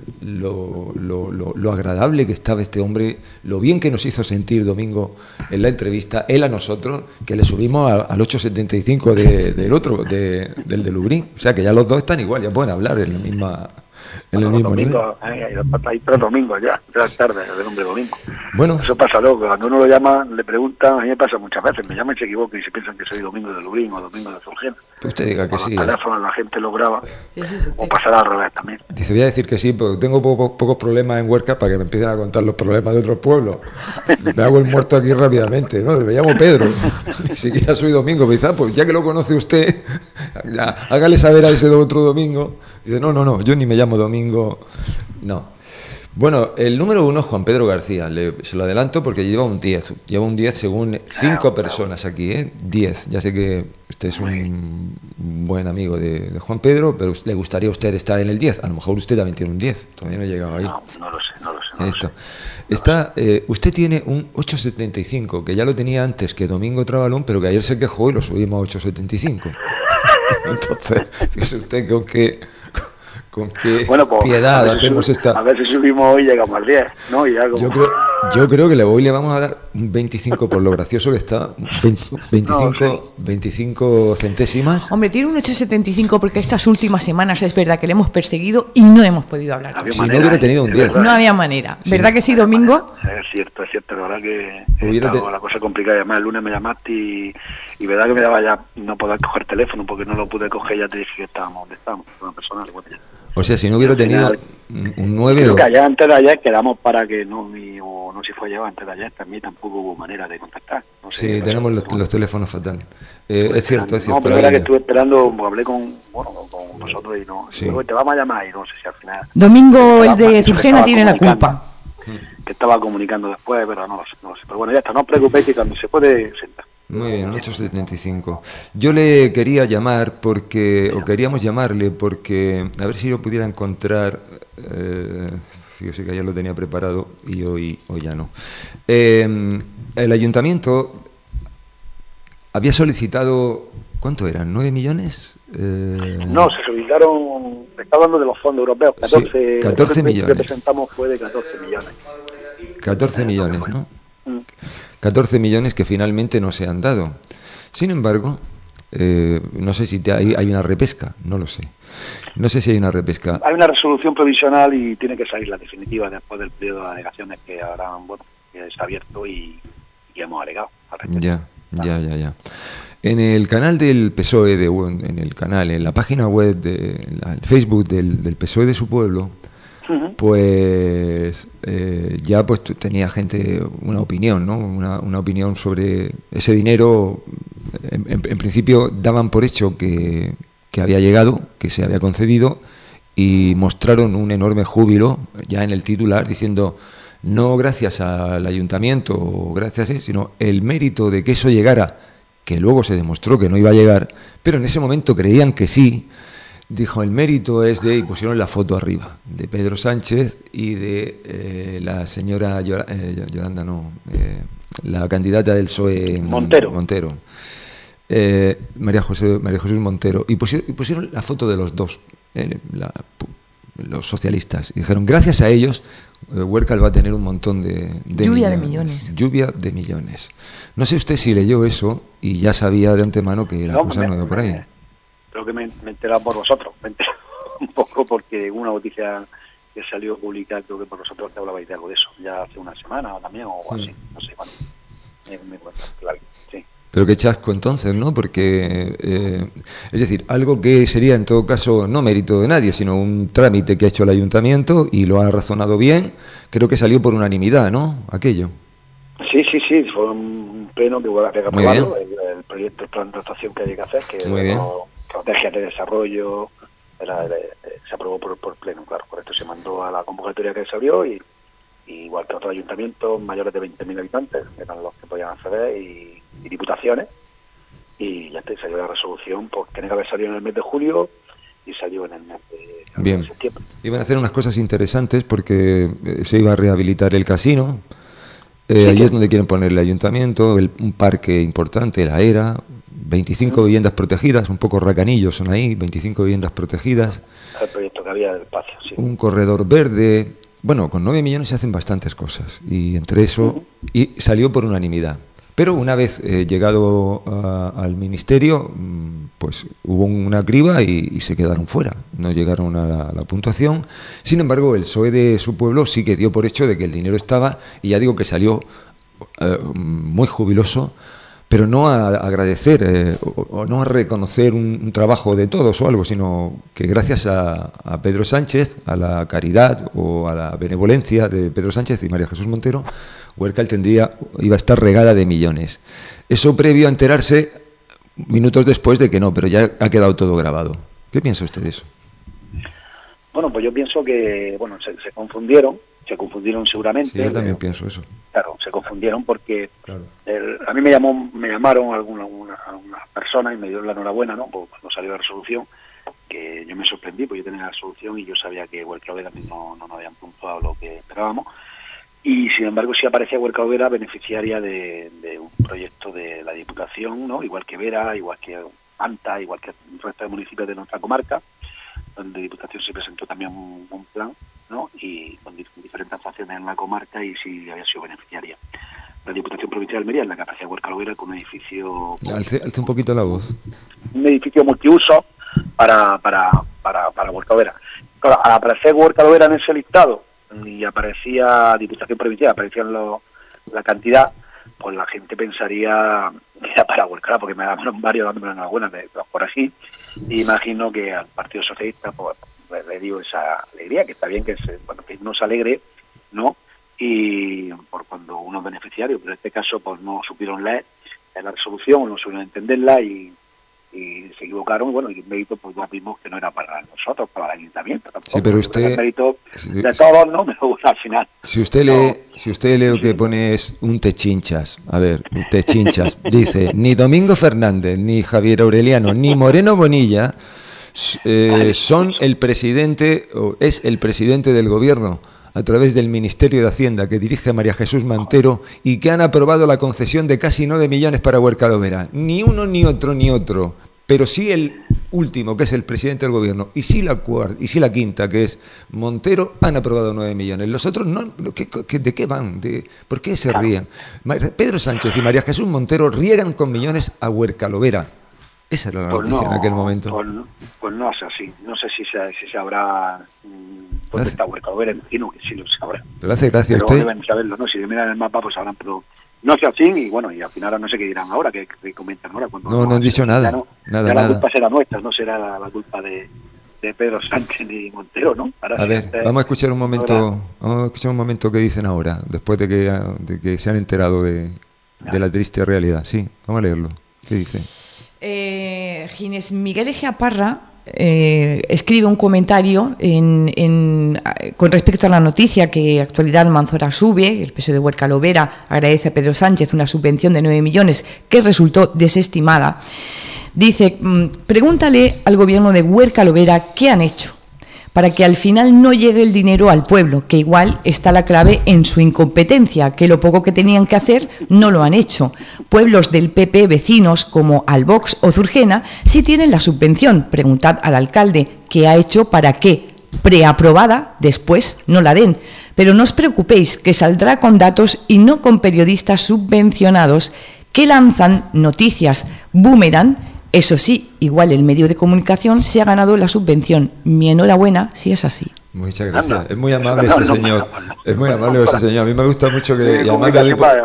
lo agradable que estaba este hombre, lo bien que nos hizo sentir Domingo en la entrevista, él a nosotros, que le subimos al 8,75 del de Lubric. O sea que ya los dos están igual, ya pueden hablar en la misma... En el mismo domingo, hay 3 domingos ya, 3 tardes del nombre Domingo. Bueno. Eso pasa luego, cuando uno lo llama, le preguntan, a mí me pasa muchas veces, me llaman y se equivocan y se piensan que soy Domingo de Lubric o Domingo de Surgena. Usted diga que sí. Los teléfonos la gente lo graba, o pasará al revés también. Dice, voy a decir que sí, porque tengo pocos problemas en Huércal para que me empiecen a contar los problemas de otros pueblos. Me hago el muerto aquí rápidamente, ¿no? Me llamo Pedro, ni siquiera soy Domingo. Me dice, pues ya que lo conoce usted, hágale saber a ese otro Domingo. Dice, no, yo ni me llamo Domingo, no. Bueno, el número 1 es Juan Pedro García, se lo adelanto porque lleva un 10. Lleva un 10 según 5 personas aquí, 10. Ya sé que usted es un buen amigo de Juan Pedro, pero le gustaría a usted estar en el 10. A lo mejor usted también tiene un 10, todavía no he llegado ahí. No lo sé. Usted tiene un 8,75, que ya lo tenía antes que Domingo Trabalón, pero que ayer se quejó y lo subimos a 8,75. Entonces, fíjese usted con qué piedad hacemos esta... A ver si subimos hoy y llegamos al 10, ¿no? Y algo... Yo creo que hoy le vamos a dar un 25 por lo gracioso que está. 25 centésimas. Hombre, tiene un 8,75 porque estas últimas semanas es verdad que le hemos perseguido y no hemos podido hablar. Si no hubiera tenido un 10. No había manera. Sí. ¿Verdad que sí, Domingo? Es cierto. La verdad que la cosa complicada. Además, el lunes me llamaste y verdad que me daba ya no poder coger teléfono porque no lo pude coger. Ya te dije que estábamos una persona. O sea, si no hubiera tenido un 9 creo que allá antes de ayer quedamos para que no si fue allá antes de ayer también tampoco hubo manera de contactar. No sé, sí, tenemos los teléfonos fatal. Es cierto. No, pero era que estuve esperando, hablé con vosotros y no. Sí. Luego te vamos a llamar y no sé si al final. Domingo, el de Zurgena tiene la culpa. Que estaba comunicando después, pero no lo sé. Pero bueno, ya está, no os preocupéis que cuando se puede sentar. Muy bien, 8,75. Yo le quería llamar porque, o queríamos llamarle porque, a ver si yo pudiera encontrar, fíjese que ayer lo tenía preparado y hoy ya no. El ayuntamiento había solicitado, ¿cuánto eran? ¿9 millones? No, se solicitaron, está hablando de los fondos europeos, 14 millones. Lo que presentamos fue de 14 millones. 14 millones, ¿no? 14 millones que finalmente no se han dado. Sin embargo, no sé si hay una repesca, no lo sé. No sé si hay una repesca. Hay una resolución provisional y tiene que salir la definitiva después del periodo de alegaciones que ahora, que está abierto y hemos alegado. Ya. En el canal del PSOE, en la página web, en el Facebook del PSOE de su pueblo, pues ya pues tenía gente una opinión, ¿no? Una opinión sobre ese dinero. En principio daban por hecho que había llegado, que se había concedido, y mostraron un enorme júbilo ya en el titular diciendo no gracias al ayuntamiento o gracias sino el mérito de que eso llegara, que luego se demostró que no iba a llegar, pero en ese momento creían que sí. Dijo, el mérito es y pusieron la foto arriba, de Pedro Sánchez y de la señora Yolanda, la candidata del PSOE Montero. María Jesús Montero. Y pusieron la foto de los dos, los socialistas. Y dijeron, gracias a ellos, Huércal va a tener un montón de lluvia de millones. Lluvia de millones. No sé usted si leyó eso y ya sabía de antemano que la cosa no iba por ahí. Creo que me he enterado por vosotros, me he enterado un poco porque una noticia que salió publicada, creo que por vosotros que hablabais de algo de eso, ya hace una semana o también, o así, no sé cuándo. Me cuento, claro, sí. Pero qué chasco entonces, ¿no? Porque, es decir, algo que sería en todo caso no mérito de nadie, sino un trámite que ha hecho el ayuntamiento y lo ha razonado bien, creo que salió por unanimidad, ¿no? Aquello. Sí, fue un pleno que hubo que aprobarlo, el proyecto, el plan de actuación que hay que hacer, que estrategias de desarrollo, se aprobó por pleno, claro, por esto se mandó a la convocatoria que se abrió y igual que otros ayuntamientos mayores de 20.000 habitantes, eran los que podían acceder, y diputaciones, y ya salió la resolución, pues tiene que haber salido en el mes de julio y salió en el mes de septiembre. Iban a hacer unas cosas interesantes porque se iba a rehabilitar el casino, allí es donde quieren poner el ayuntamiento, un parque importante, la ERA, 25 viviendas protegidas, un poco racanillos son ahí, 25 viviendas protegidas. El proyecto que había del espacio, sí. Un corredor verde. Bueno, con 9 millones se hacen bastantes cosas y entre eso y salió por unanimidad. Pero una vez llegado al ministerio, pues hubo una criba y se quedaron fuera, no llegaron a la puntuación. Sin embargo, el PSOE de su pueblo sí que dio por hecho de que el dinero estaba, y ya digo que salió muy jubiloso, pero no a agradecer o no a reconocer un trabajo de todos o algo, sino que gracias a Pedro Sánchez, a la caridad o a la benevolencia de Pedro Sánchez y María Jesús Montero, Huércal iba a estar regada de millones. Eso previo a enterarse minutos después de que no, pero ya ha quedado todo grabado. ¿Qué piensa usted de eso? Bueno, pues yo pienso que se confundieron seguramente. Sí, yo también pienso eso. Claro, se confundieron porque a mí me llamaron algunas personas y me dieron la enhorabuena, ¿no? Pues cuando salió la resolución, que yo me sorprendí, porque yo tenía la resolución y yo sabía que Huércal también no nos habían puntuado lo que esperábamos. Y sin embargo sí aparecía Huércal beneficiaria de un proyecto de la Diputación, ¿no? Igual que Vera, igual que Anta, igual que el resto de municipios de nuestra comarca, donde Diputación se presentó también un plan, ¿no? Y con diferentes actuaciones en la comarca y si había sido beneficiaria. La Diputación Provincial de Almería, en la que aparecía Huerca Lovera, con un edificio... Alce un poquito la voz. Un edificio multiuso para Huerca Lovera. Claro, al aparecer Huerca Lovera en ese listado y aparecía Diputación Provincial, aparecían la cantidad, pues la gente pensaría que era para Huerca, porque me daban varios dándome enhorabuena por así, y imagino que al Partido Socialista pues le dio esa alegría, que está bien que uno se alegre, ¿no? Y por cuando unos beneficiarios, pero en este caso pues no supieron leer la resolución, no supieron entenderla y se equivocaron, bueno, y el mérito pues ya vimos que no era para nosotros, para el ayuntamiento tampoco. Sí, pero usted... El mérito de todos, ¿no? Me lo gusta al final. Si usted lee lo que pone es un Techinchas, a ver, Techinchas, dice, ni Domingo Fernández, ni Javier Aureliano, ni Moreno Bonilla son el presidente, o es el presidente del gobierno, a través del Ministerio de Hacienda que dirige María Jesús Montero y que han aprobado la concesión de casi 9 millones para Huerca Lovera. Ni uno, ni otro, pero sí el último, que es el presidente del gobierno, y sí la quinta, que es Montero, han aprobado 9 millones. Los otros no. ¿De qué van? ¿Por qué se ríen? Pedro Sánchez y María Jesús Montero riegan con millones a Huerca Lovera. Esa era la noticia en aquel momento. Pues no es así. No sé si se habrá dónde está Huerca Lovera, imagino que sí lo sabrá. Pero hace gracia pero usted. Deben saberlo, ¿no? Si miran el mapa, pues sabrán, pero no es así, y bueno, y al final no sé qué dirán ahora, que comentan ahora. Cuando no han dicho nada. Ya la culpa será nuestra, no será la culpa de Pedro Sánchez ni Montero, ¿no? A ver, vamos a escuchar un momento qué dicen ahora, después de que se han enterado de la triste realidad. Sí, vamos a leerlo. ¿Qué dice? Ginés Miguel Egea Parra escribe un comentario con respecto a la noticia que Actualidad Almanzora sube, el PSOE de Huerca Lovera agradece a Pedro Sánchez una subvención de 9 millones que resultó desestimada. Dice, pregúntale al gobierno de Huerca Lovera qué han hecho para que al final no llegue el dinero al pueblo, que igual está la clave en su incompetencia, que lo poco que tenían que hacer no lo han hecho. Pueblos del PP vecinos como Albox o Zurgena sí tienen la subvención. Preguntad al alcalde qué ha hecho para que, preaprobada, después no la den. Pero no os preocupéis, que saldrá con datos y no con periodistas subvencionados que lanzan noticias boomerang. Eso sí, igual el medio de comunicación se ha ganado la subvención. Mi enhorabuena si es así. Muchas gracias. Es muy amable ese señor. Es muy amable ese señor. A mí me gusta mucho que... Y además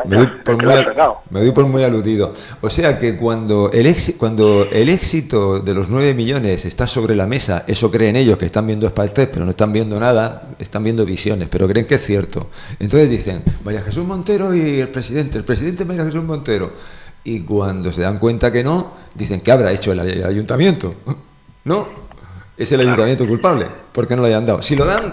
me doy por muy aludido. O sea que cuando el éxito de los 9 millones está sobre la mesa, eso creen ellos, que están viendo espaltés, pero no están viendo nada, están viendo visiones, pero creen que es cierto. Entonces dicen, María Jesús Montero y el presidente María Jesús Montero. Y cuando se dan cuenta que no, dicen, ¿qué habrá hecho el ayuntamiento? ¿No? Es el ayuntamiento culpable. ¿Por qué no lo hayan dado? Si lo dan...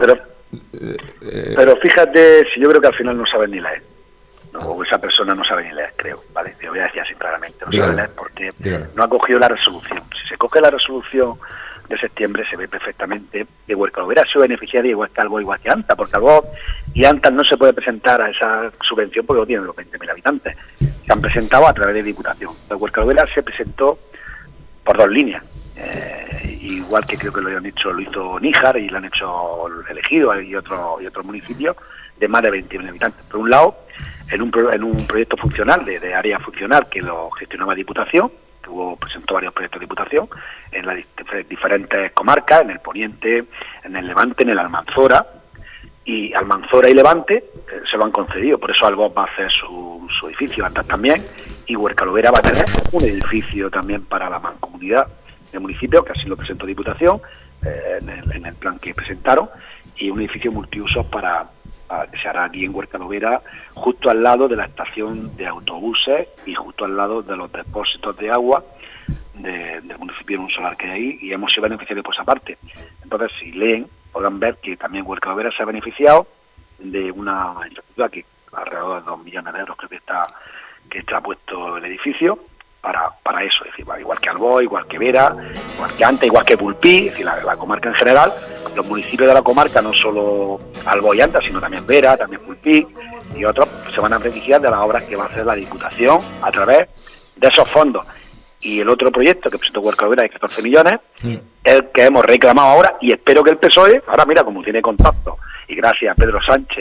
Pero fíjate, si yo creo que al final no saben ni leer. O esa persona no sabe ni leer, creo. ¿Vale? Te voy a decir así claramente. No sabe leer porque no ha cogido la resolución. Si se coge la resolución de septiembre, se ve perfectamente que Huerca Lovera ha sido beneficiaria igual que Albo, igual que Anta, porque Albo y Anta no se puede presentar a esa subvención porque no tienen los 20.000 habitantes. Se han presentado a través de Diputación. Entonces, Huerca Lovera se presentó por 2 líneas. Igual que creo que lo hizo Níjar y lo han hecho el Ejido y otros municipios de más de 20.000 habitantes. Por un lado, en un proyecto funcional, de área funcional que lo gestionaba Diputación, presentó varios proyectos de Diputación en las diferentes comarcas, en el Poniente, en el Levante, en el Almanzora, y Almanzora y Levante se lo han concedido, por eso Albox va a hacer su edificio, Antas también, y Huerca Lovera va a tener un edificio también para la mancomunidad del municipio, que así lo presentó Diputación, en el plan que presentaron, y un edificio multiusos que se hará aquí en Huerca Lovera, justo al lado de la estación de autobuses y justo al lado de los depósitos de agua del municipio, en un solar que hay ahí, y hemos sido beneficiarios por esa parte. Entonces, si leen, podrán ver que también Huerca Lovera se ha beneficiado de una infraestructura que alrededor de 2 millones de euros creo que está puesto el edificio para eso, es decir, igual que Albox, igual que Vera, igual que Anta, igual que Pulpí, es decir, la comarca en general, los municipios de la comarca, no solo Albox y Anta, sino también Vera, también Pulpí y otros, se van a beneficiar de las obras que va a hacer la Diputación a través de esos fondos. Y el otro proyecto que presentó Huerca Lovera de 14 millones, el que hemos reclamado ahora, y espero que el PSOE, ahora mira, como tiene contacto, y gracias a Pedro Sánchez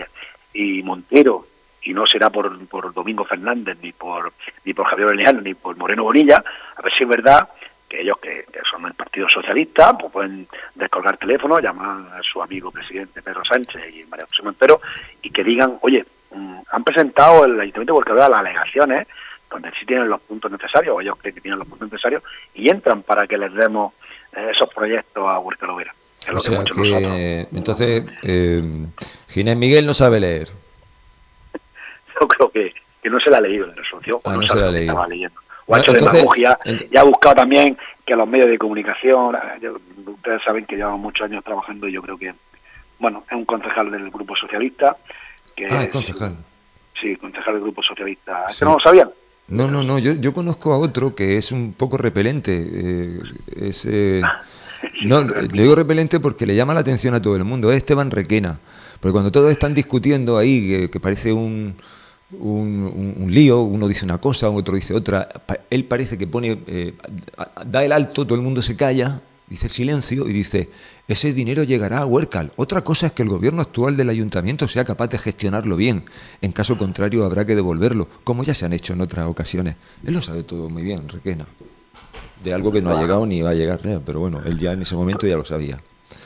y Montero, y no será por Domingo Fernández, ni por Javier Orellano, ni por Moreno Bonilla, a ver si es verdad que ellos que son el Partido Socialista, pues pueden descolgar teléfono, llamar a su amigo presidente Pedro Sánchez y María José Montero, y que digan, oye, han presentado el Ayuntamiento de Huerca las alegaciones, donde sí tienen los puntos necesarios, o ellos creen que tienen los puntos necesarios, y entran para que les demos esos proyectos a Huerca Lovera. O sea que, entonces, Ginés Miguel no sabe leer. Yo creo que no se la ha leído la resolución, o no se la ha leído. Estaba leyendo. O ha hecho demagogia, y ha buscado también que los medios de comunicación, ustedes saben que llevamos muchos años trabajando, y yo creo que, bueno, es un concejal del Grupo Socialista. Es concejal. Sí, concejal del Grupo Socialista. ¿Es que no lo sabían? No, yo conozco a otro que es un poco repelente. No, le digo repelente porque le llama la atención a todo el mundo. Es Esteban Requena. Porque cuando todos están discutiendo ahí, que parece un lío, uno dice una cosa, otro dice otra, él parece que da el alto, todo el mundo se calla, dice silencio y dice, ese dinero llegará a Huércal. Otra cosa es que el gobierno actual del ayuntamiento sea capaz de gestionarlo bien. En caso contrario habrá que devolverlo, como ya se han hecho en otras ocasiones. Él lo sabe todo muy bien, Requena. De algo que no ha llegado ni va a llegar, pero bueno, él ya en ese momento ya lo sabía.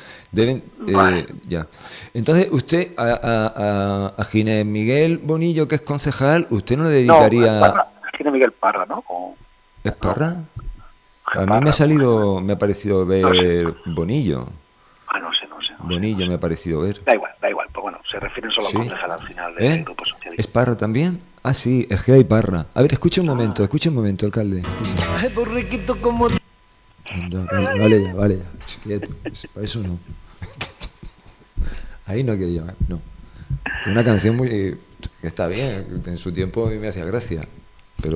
Ya. Entonces, usted a Ginés Miguel Bonillo, que es concejal, ¿usted no le dedicaría...? No, Ginés Miguel Parra, ¿no? ¿Es Parra? A mí me ha parecido ver Bonillo. No sé. Bonillo me ha parecido ver. Da igual, pues bueno, se refieren solo a concejal al final del Grupo Socialista. ¿Es Parra también? Ah, sí, es que hay Parra. A ver, escuche un momento, alcalde. Ay, borriquito como... Vale ya. Para eso no. Ahí no hay que llamar, no. Una canción muy... que está bien, en su tiempo a mí me hacía gracia, pero...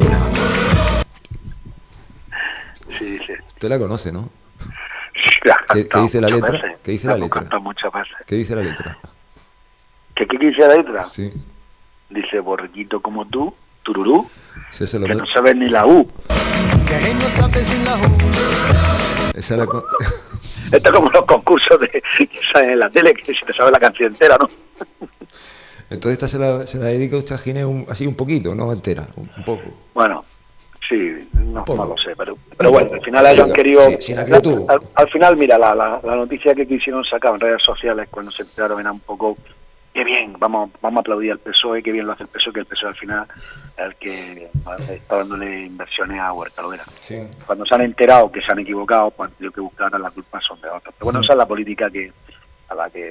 Sí. Usted la conoce, ¿no? ¿Qué dice la letra? ¿Qué dice la letra? ¿Qué dice la letra? ¿Qué dice la letra? Sí. Dice, borriquito como tú, tururú, sí, que no sabes ni la U. Que no sabes ni la U. Esa es la... Esto es como los concursos en la tele, que si te sabes la canción entera, ¿no? Entonces esta se la dedica usted a Ginés así un poquito, no entera, un poco. Bueno, sí, no lo sé, pero bueno, al final ellos han querido... Sin acritud. Al final, mira, la noticia que quisieron sacar en redes sociales cuando se enteraron era un poco... Qué bien, vamos a aplaudir al PSOE, qué bien lo hace el PSOE, que el PSOE al final es el que está dándole inversiones a Huerta Lovera. Sí. Cuando se han enterado que se han equivocado, pues han tenido que buscar las culpas son de otros. Pero bueno, esa es la política a la que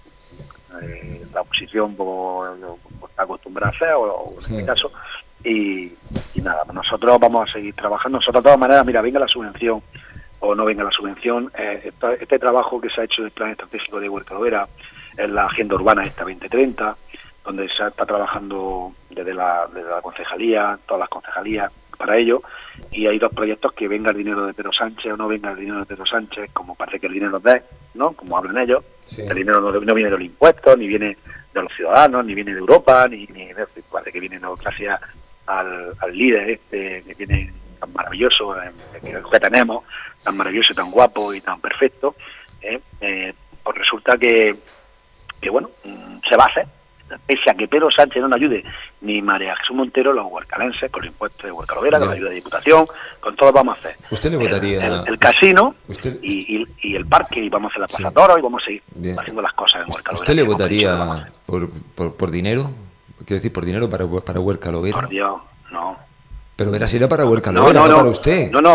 la oposición está acostumbrada a hacer, o en este caso, y nada, nosotros vamos a seguir trabajando. Nosotros de todas maneras, mira, venga la subvención o no venga la subvención, este trabajo que se ha hecho del plan estratégico de Huerta Lovera, en la agenda urbana esta 2030, donde se está trabajando desde la concejalía, todas las concejalías para ello, y hay dos proyectos, que venga el dinero de Pedro Sánchez o no venga el dinero de Pedro Sánchez, como parece que el dinero es de, ¿no? Como hablan ellos, el dinero no viene de los impuestos, ni viene de los ciudadanos, ni viene de Europa, ni parece que viene gracias al líder que tiene tan maravilloso, que tenemos, tan maravilloso, tan guapo y tan perfecto, pues resulta que bueno, se va a hacer, pese a que Pedro Sánchez no nos ayude, ni María Jesús Montero, los huercalenses, con los impuestos de Huerca Lovera, con la ayuda de Diputación, con todo vamos a hacer. ¿Usted le votaría? El casino y el parque, y vamos a hacer la Plaza Toro, y vamos a seguir haciendo las cosas en Huerca Lovera. ¿Usted le votaría por dinero? Quiero decir, por dinero para Huerca Lovera. Por Dios, no. Pero verá, si era para Huerca Lovera, no para usted. No,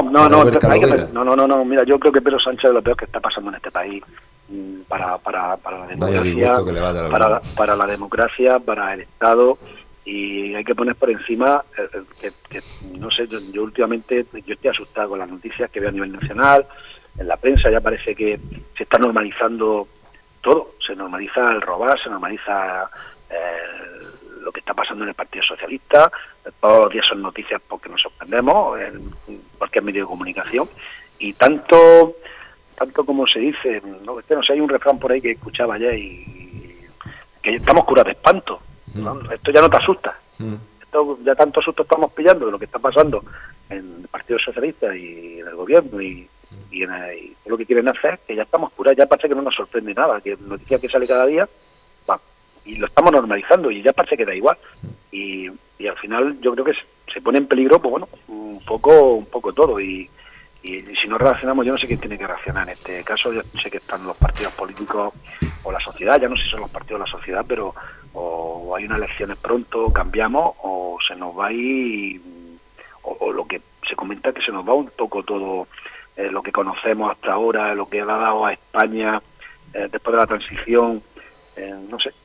mira, yo creo que Pedro Sánchez es lo peor que está pasando en este país. Para la democracia, para la democracia, para el Estado, y hay que poner por encima que no sé, yo últimamente estoy asustado con las noticias que veo a nivel nacional, en la prensa ya parece que se está normalizando todo, se normaliza el robar, se normaliza lo que está pasando en el Partido Socialista, todos los días son noticias porque nos sorprendemos, en cualquier medio de comunicación, y tanto como se dice, no sé, hay un refrán por ahí que escuchaba ayer, y que estamos curados de espanto, ¿no? Esto ya no te asusta, esto ya tanto susto estamos pillando de lo que está pasando en el Partido Socialista y en el gobierno y lo que quieren hacer, que ya estamos curados, ya parece que no nos sorprende nada, que noticias que sale cada día, lo estamos normalizando y ya parece que da igual. Y al final yo creo que se pone en peligro, pues bueno, un poco todo. Y si no reaccionamos, yo no sé quién tiene que reaccionar en este caso. Yo sé que están los partidos políticos o la sociedad, ya no sé si son los partidos o la sociedad, pero o hay unas elecciones pronto, cambiamos, o se nos va a ir, o lo que se comenta que se nos va un poco todo lo que conocemos hasta ahora, lo que ha dado a España después de la transición, no sé.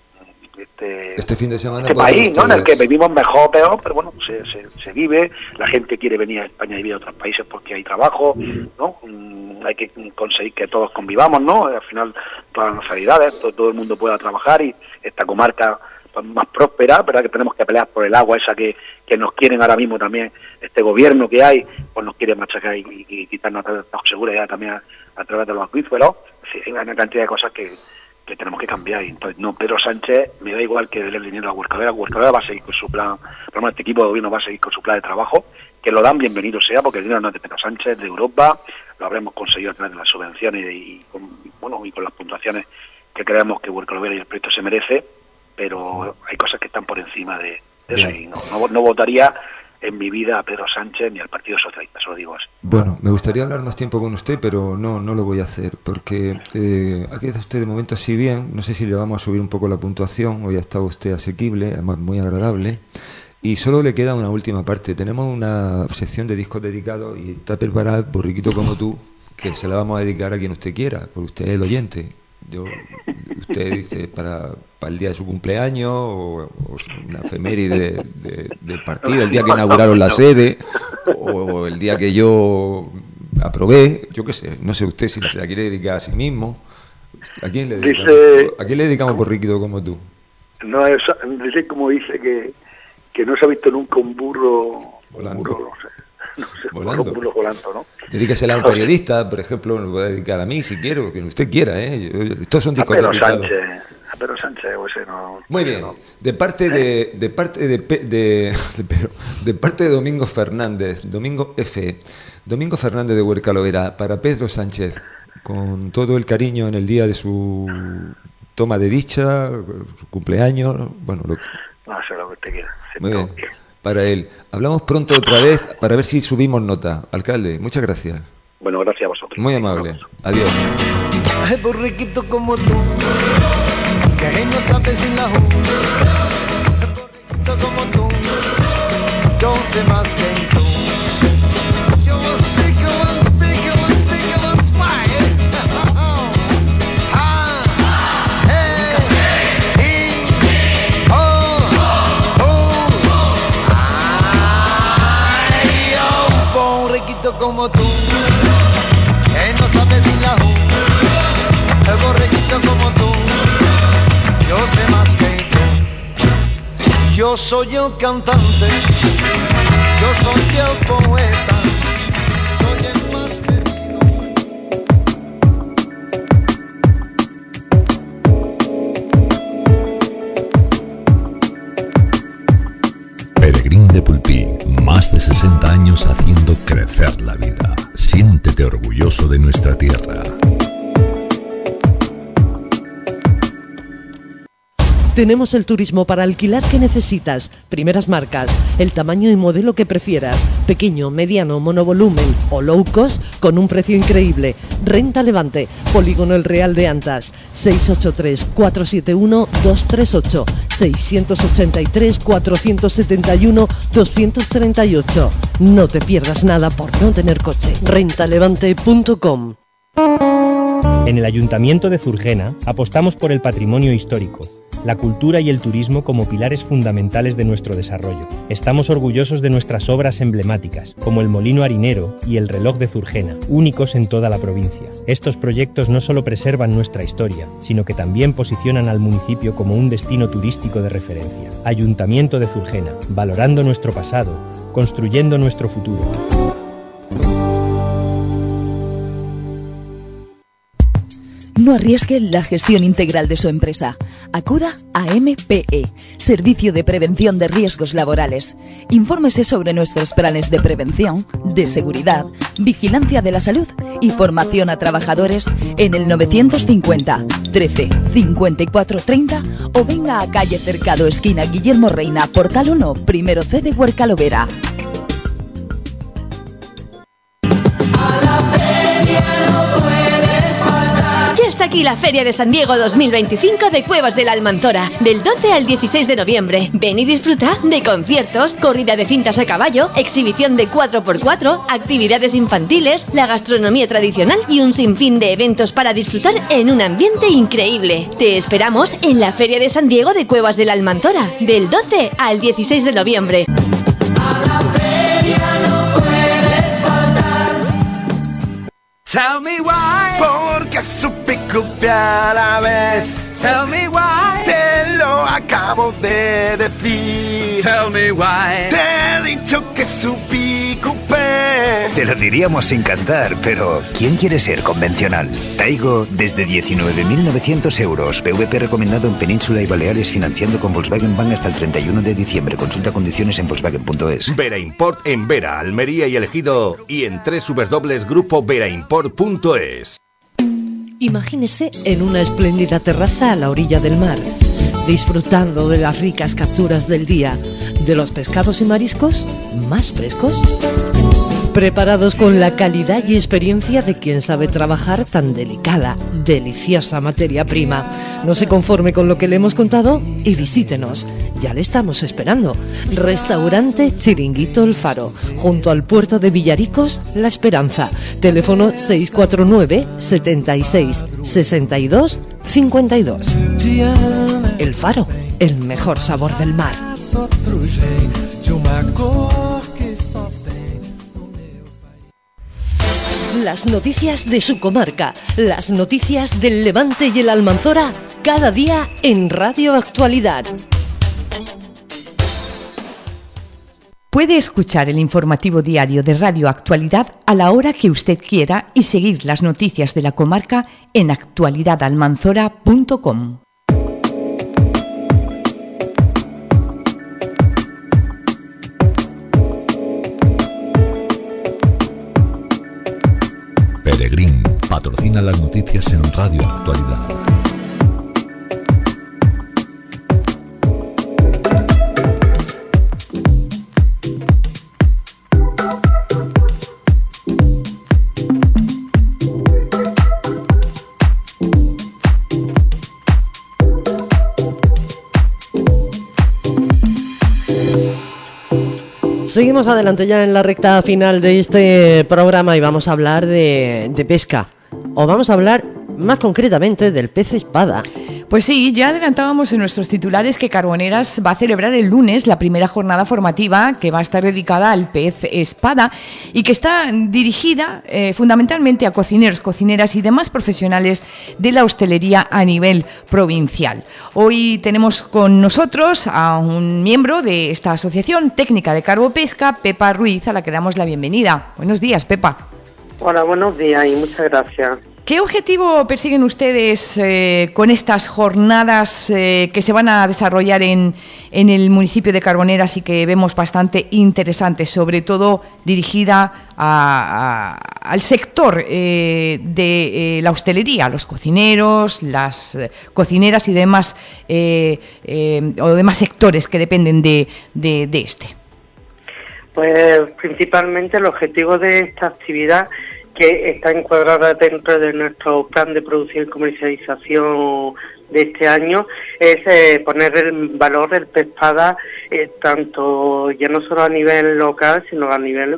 Este fin de semana este país, ¿no? En el que vivimos mejor o peor, pero bueno, se vive, la gente quiere venir a España y vivir a otros países porque hay trabajo, ¿no? Hay que conseguir que todos convivamos, ¿no? Al final, todas las nacionalidades, todo el mundo pueda trabajar y esta comarca pues, más próspera, ¿verdad? Que tenemos que pelear por el agua esa que nos quieren ahora mismo también, este gobierno que hay, pues nos quiere machacar y quitarnos la seguridad también a través de los acuíferos. Sí, hay una cantidad de cosas que tenemos que cambiar. Y entonces, no, Pedro Sánchez me da igual que dé el dinero a Huerta va a seguir con su plan, pero este equipo de gobierno va a seguir con su plan de trabajo, que lo dan, bienvenido sea, porque el dinero no es de Pedro Sánchez, de Europa, lo habremos conseguido a través de las subvenciones y con las puntuaciones que creemos que Huerta y el proyecto se merece, pero hay cosas que están por encima de eso. Y no votaría en mi vida a Pedro Sánchez ni al Partido Socialista, eso lo digo así. Bueno, me gustaría hablar más tiempo con usted, pero no lo voy a hacer, porque ha quedado usted de momento así bien. No sé si le vamos a subir un poco la puntuación. Hoy ha estado usted asequible, además muy agradable. Y solo le queda una última parte. Tenemos una sección de discos dedicados y está preparado Borriquito como tú, que se la vamos a dedicar a quien usted quiera, porque usted es el oyente. Usted dice para el día de su cumpleaños o una efeméride del partido, el día que inauguraron la sede o el día que yo aprobé, yo qué sé, no sé usted si se la quiere dedicar a sí mismo. ¿A quién le dedicamos Borriquito como tú? No, dice como dice que no se ha visto nunca un burro volando. No sé, volando, ¿no? Dedíquesela a un periodista, por ejemplo, me lo puede dedicar a mí si quiero, que usted quiera, ¿eh? Estos son discos dedicados. A Pedro Sánchez, o ese no. Muy bien. De parte de Domingo Fernández, Domingo Fernández de Huercalovera, para Pedro Sánchez, con todo el cariño en el día de su toma de dicha, su cumpleaños, bueno, no sé lo que usted quiera. Muy bien. Para él. Hablamos pronto otra vez para ver si subimos nota. Alcalde, muchas gracias. Bueno, gracias a vosotros. Muy amable. Adiós. Ay, borriquito como tú, que no sabes sin la borriquito como tú, yo sé más que tú. Yo speak and smile. Como tú, que no sabes sin la el borreguito como tú, yo sé más que tú. Yo soy el cantante, yo soy el poeta, soy el más querido. Peregrín de Pulpí, más de 60 años haciendo crecer la vida. Siéntete orgulloso de nuestra tierra. Tenemos el turismo para alquilar que necesitas, primeras marcas, el tamaño y modelo que prefieras, pequeño, mediano, monovolumen o low cost con un precio increíble. Renta Levante, Polígono El Real de Antas, 683-471-238, 683-471-238. No te pierdas nada por no tener coche. Rentalevante.com. En el Ayuntamiento de Zurgena apostamos por el patrimonio histórico, la cultura y el turismo como pilares fundamentales de nuestro desarrollo. Estamos orgullosos de nuestras obras emblemáticas, como el Molino Harinero y el Reloj de Zurgena, únicos en toda la provincia. Estos proyectos no solo preservan nuestra historia, sino que también posicionan al municipio como un destino turístico de referencia. Ayuntamiento de Zurgena, valorando nuestro pasado, construyendo nuestro futuro. No arriesgue la gestión integral de su empresa. Acuda a MPE, Servicio de Prevención de Riesgos Laborales. Infórmese sobre nuestros planes de prevención, de seguridad, vigilancia de la salud y formación a trabajadores en el 950 13 54 30 o venga a calle Cercado, esquina Guillermo Reina, Portal 1, primero C de Huercalovera. Ya está aquí la Feria de San Diego 2025 de Cuevas de la Almanzora, del 12 al 16 de noviembre. Ven y disfruta de conciertos, corrida de cintas a caballo, exhibición de 4x4, actividades infantiles, la gastronomía tradicional y un sinfín de eventos para disfrutar en un ambiente increíble. Te esperamos en la Feria de San Diego de Cuevas de la Almanzora, del 12 al 16 de noviembre. A la feria no puedes faltar. Tell me why, porque supe copiar a la vez. Tell me why, te lo acabo de decir. Tell me why, te he dicho que supí copiar. Te lo diríamos sin cantar, pero ¿quién quiere ser convencional? Taigo desde 19.900 euros. PVP recomendado en Península y Baleares, financiando con Volkswagen Bank hasta el 31 de diciembre. Consulta condiciones en Volkswagen.es. Vera Import en Vera, Almería y El Ejido, y en www.grupoveraImport.es. Imagínese en una espléndida terraza a la orilla del mar, disfrutando de las ricas capturas del día, de los pescados y mariscos más frescos, preparados con la calidad y experiencia de quien sabe trabajar tan delicada, deliciosa materia prima. No se conforme con lo que le hemos contado y visítenos. Ya le estamos esperando. Restaurante Chiringuito El Faro, junto al puerto de Villaricos, La Esperanza. Teléfono 649 76 62 52. El Faro, el mejor sabor del mar. Las noticias de su comarca, las noticias del Levante y el Almanzora, cada día en Radio Actualidad. Puede escuchar el informativo diario de Radio Actualidad a la hora que usted quiera y seguir las noticias de la comarca en actualidadalmanzora.com. Peregrín patrocina las noticias en Radio Actualidad. Seguimos adelante ya en la recta final de este programa y vamos a hablar de pesca. O vamos a hablar más concretamente del pez espada. Pues sí, ya adelantábamos en nuestros titulares que Carboneras va a celebrar el lunes la primera jornada formativa que va a estar dedicada al pez espada y que está dirigida fundamentalmente a cocineros, cocineras y demás profesionales de la hostelería a nivel provincial. Hoy tenemos con nosotros a un miembro de esta asociación técnica de Carbopesca, Pepa Ruiz, a la que damos la bienvenida. Buenos días, Pepa. Hola, buenos días y muchas gracias. ¿Qué objetivo persiguen ustedes con estas jornadas que se van a desarrollar en el municipio de Carboneras y que vemos bastante interesantes, sobre todo dirigida al sector de la hostelería, los cocineros, las cocineras y demás, o demás sectores que dependen de este? Pues principalmente el objetivo de esta actividad, que está encuadrada dentro de nuestro plan de producción y comercialización de este año, es poner en valor el pez espada, tanto ya no solo a nivel local, sino a nivel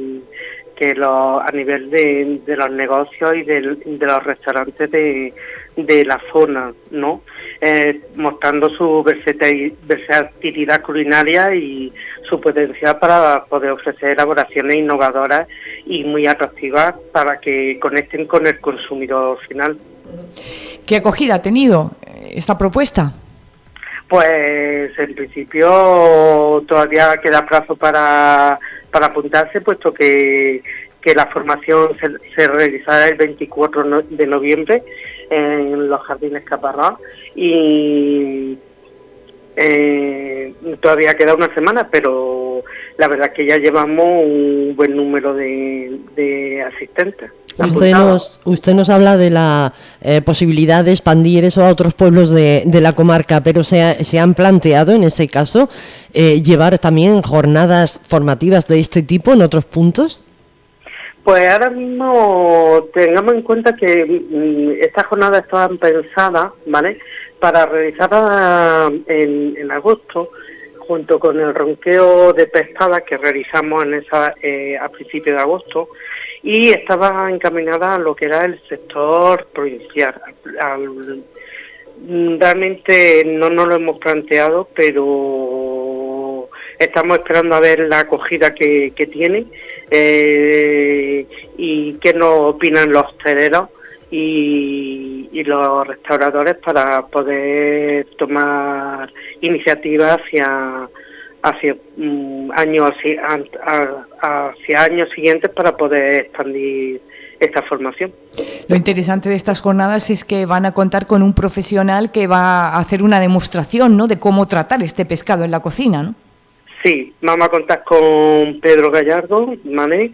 a nivel de los negocios y de los restaurantes de la zona, ¿no? Mostrando su versatilidad culinaria y su potencial para poder ofrecer elaboraciones innovadoras y muy atractivas para que conecten con el consumidor final. ¿Qué acogida ha tenido esta propuesta? Pues en principio todavía queda plazo para apuntarse, puesto que la formación se realizará el 24 de noviembre en los jardines Caparrós, y todavía queda una semana, pero la verdad es que ya llevamos un buen número de asistentes. Usted nos habla de la posibilidad de expandir eso a otros pueblos de la comarca, pero ¿se han planteado en ese caso llevar también jornadas formativas de este tipo en otros puntos? Pues ahora mismo tengamos en cuenta que estas jornadas estaban pensadas, ¿vale?, para realizar en agosto, junto con el ronqueo de pescadas que realizamos a principios de agosto, y estaba encaminada a lo que era el sector provincial. Realmente no nos lo hemos planteado, pero estamos esperando a ver la acogida que tiene y qué nos opinan los hosteleros y los restauradores para poder tomar iniciativas hacia años siguientes para poder expandir esta formación. Lo interesante de estas jornadas es que van a contar con un profesional que va a hacer una demostración, ¿no?, de cómo tratar este pescado en la cocina, ¿no? Sí, vamos a contar con Pedro Gallardo, ¿vale?,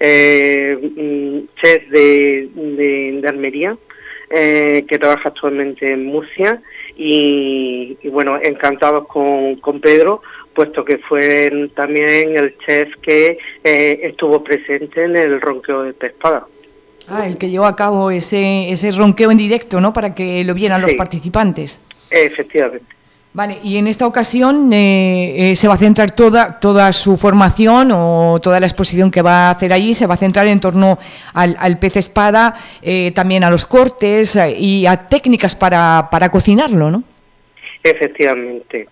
chef de Almería, que trabaja actualmente en Murcia, y bueno, encantados con Pedro, puesto que fue también el chef que estuvo presente en el ronqueo de pescada. El que llevó a cabo ese ronqueo en directo, ¿no?, para que lo vieran los participantes. Efectivamente. Vale, y en esta ocasión se va a centrar toda su formación o toda la exposición que va a hacer allí, se va a centrar en torno al pez espada, también a los cortes y a técnicas para cocinarlo, ¿no? Efectivamente.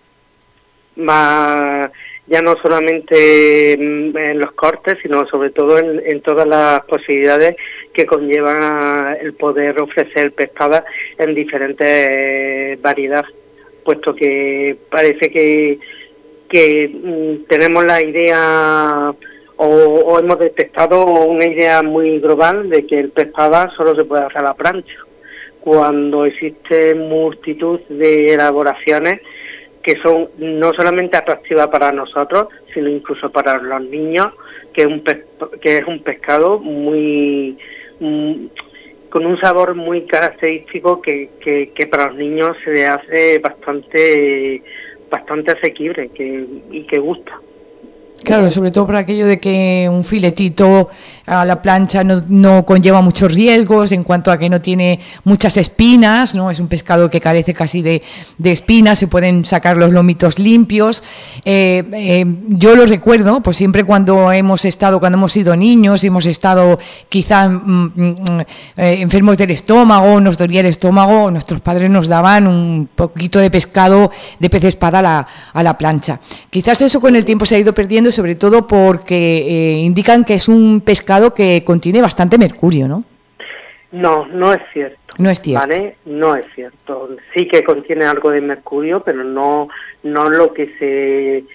Ya no solamente en los cortes, sino sobre todo en todas las posibilidades que conlleva el poder ofrecer pescada en diferentes variedades, puesto que parece que tenemos la idea o hemos detectado una idea muy global de que el pez espada solo se puede hacer a la plancha, cuando existe multitud de elaboraciones que son no solamente atractivas para nosotros, sino incluso para los niños, que es un pescado muy con un sabor muy característico que para los niños se le hace bastante asequible y que gusta. Claro, sobre todo por aquello de que un filetito a la plancha no conlleva muchos riesgos en cuanto a que no tiene muchas espinas, ¿no? Es un pescado que carece casi de espinas, se pueden sacar los lomitos limpios. Yo lo recuerdo, pues siempre cuando hemos sido niños, hemos estado quizá enfermos del estómago, nos dolía el estómago, nuestros padres nos daban un poquito de pescado de pez espada a la plancha. Quizás eso con el tiempo se ha ido perdiendo, sobre todo porque indican que es un pescado que contiene bastante mercurio, ¿no? No es cierto. No es cierto. ¿Vale? No es cierto. Sí que contiene algo de mercurio, pero no lo que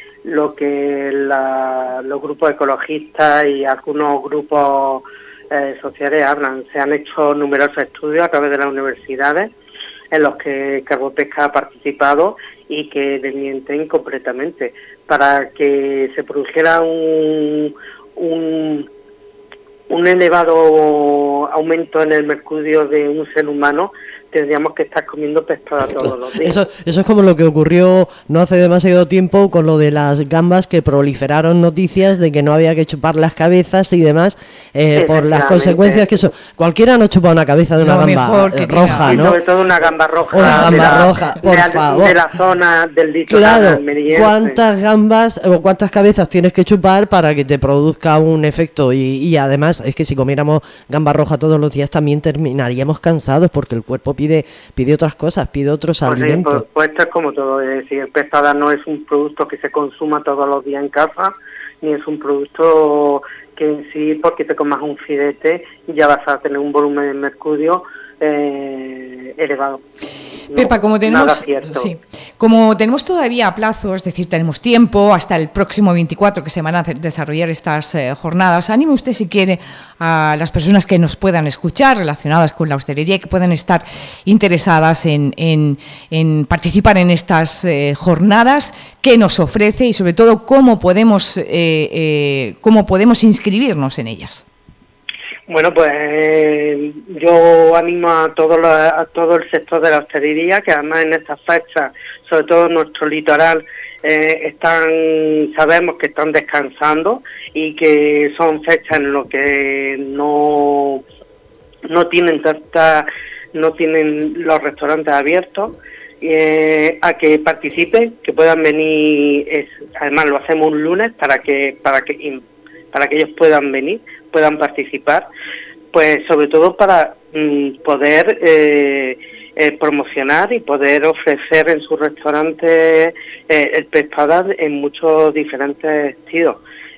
los grupos ecologistas y algunos grupos sociales hablan. Se han hecho numerosos estudios a través de las universidades en los que Carbopesca ha participado y que desmienten completamente. Para que se produjera un elevado aumento en el mercurio de un ser humano, tendríamos que estar comiendo pescada todos los días. Eso es como lo que ocurrió no hace demasiado tiempo con lo de las gambas, que proliferaron noticias de que no había que chupar las cabezas y demás, por las consecuencias que eso. Cualquiera no chupa una cabeza de una gamba roja, ¿no? Y sobre todo una gamba roja. Una gamba roja, por favor. De la zona del litoral. Claro, almeriense. ¿cuántas gambas o cuántas cabezas tienes que chupar para que te produzca un efecto? Y además es que si comiéramos gamba roja todos los días también terminaríamos cansados, porque el cuerpo pide otras cosas, pide otros alimentos. Pues esto es como todo, es decir, el pez espada no es un producto que se consuma todos los días en casa, ni es un producto que en sí, porque te comas un filete, ya vas a tener un volumen de mercurio elevado. Pepa, como tenemos Como tenemos todavía plazo, es decir, tenemos tiempo hasta el próximo 24 que se van a desarrollar estas jornadas, anime usted, si quiere, a las personas que nos puedan escuchar relacionadas con la hostelería y que puedan estar interesadas en participar en estas jornadas, qué nos ofrece y sobre todo cómo podemos inscribirnos en ellas. Bueno, pues yo animo a todo el sector de la hostelería, que además en estas fechas, sobre todo en nuestro litoral, sabemos que están descansando y que son fechas en las que no tienen los restaurantes abiertos, a que participen, que puedan venir. Además lo hacemos un lunes para que ellos puedan venir, puedan participar, pues sobre todo para poder promocionar y poder ofrecer en sus restaurantes el pescado en muchos diferentes estilos.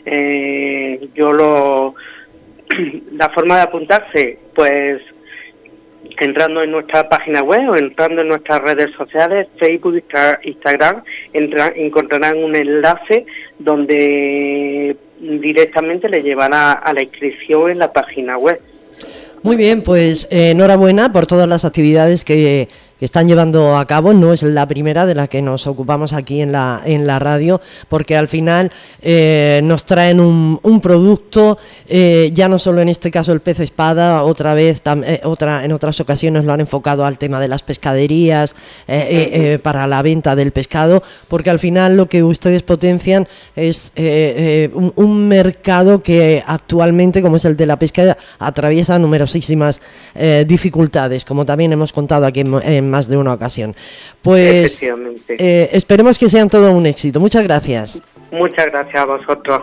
La forma de apuntarse, pues entrando en nuestra página web o entrando en nuestras redes sociales, Facebook, Instagram, encontrarán un enlace donde directamente le llevará a la inscripción en la página web. Muy bien, pues enhorabuena por todas las actividades que están llevando a cabo. No es la primera de la que nos ocupamos aquí en la radio, porque al final nos traen un producto, ya no solo en este caso el pez espada, en otras ocasiones lo han enfocado al tema de las pescaderías para la venta del pescado, porque al final lo que ustedes potencian es un mercado que actualmente, como es el de la pesca, atraviesa numerosísimas dificultades, como también hemos contado aquí en más de una ocasión. Pues esperemos que sean todo un éxito. Muchas gracias. Muchas gracias a vosotros.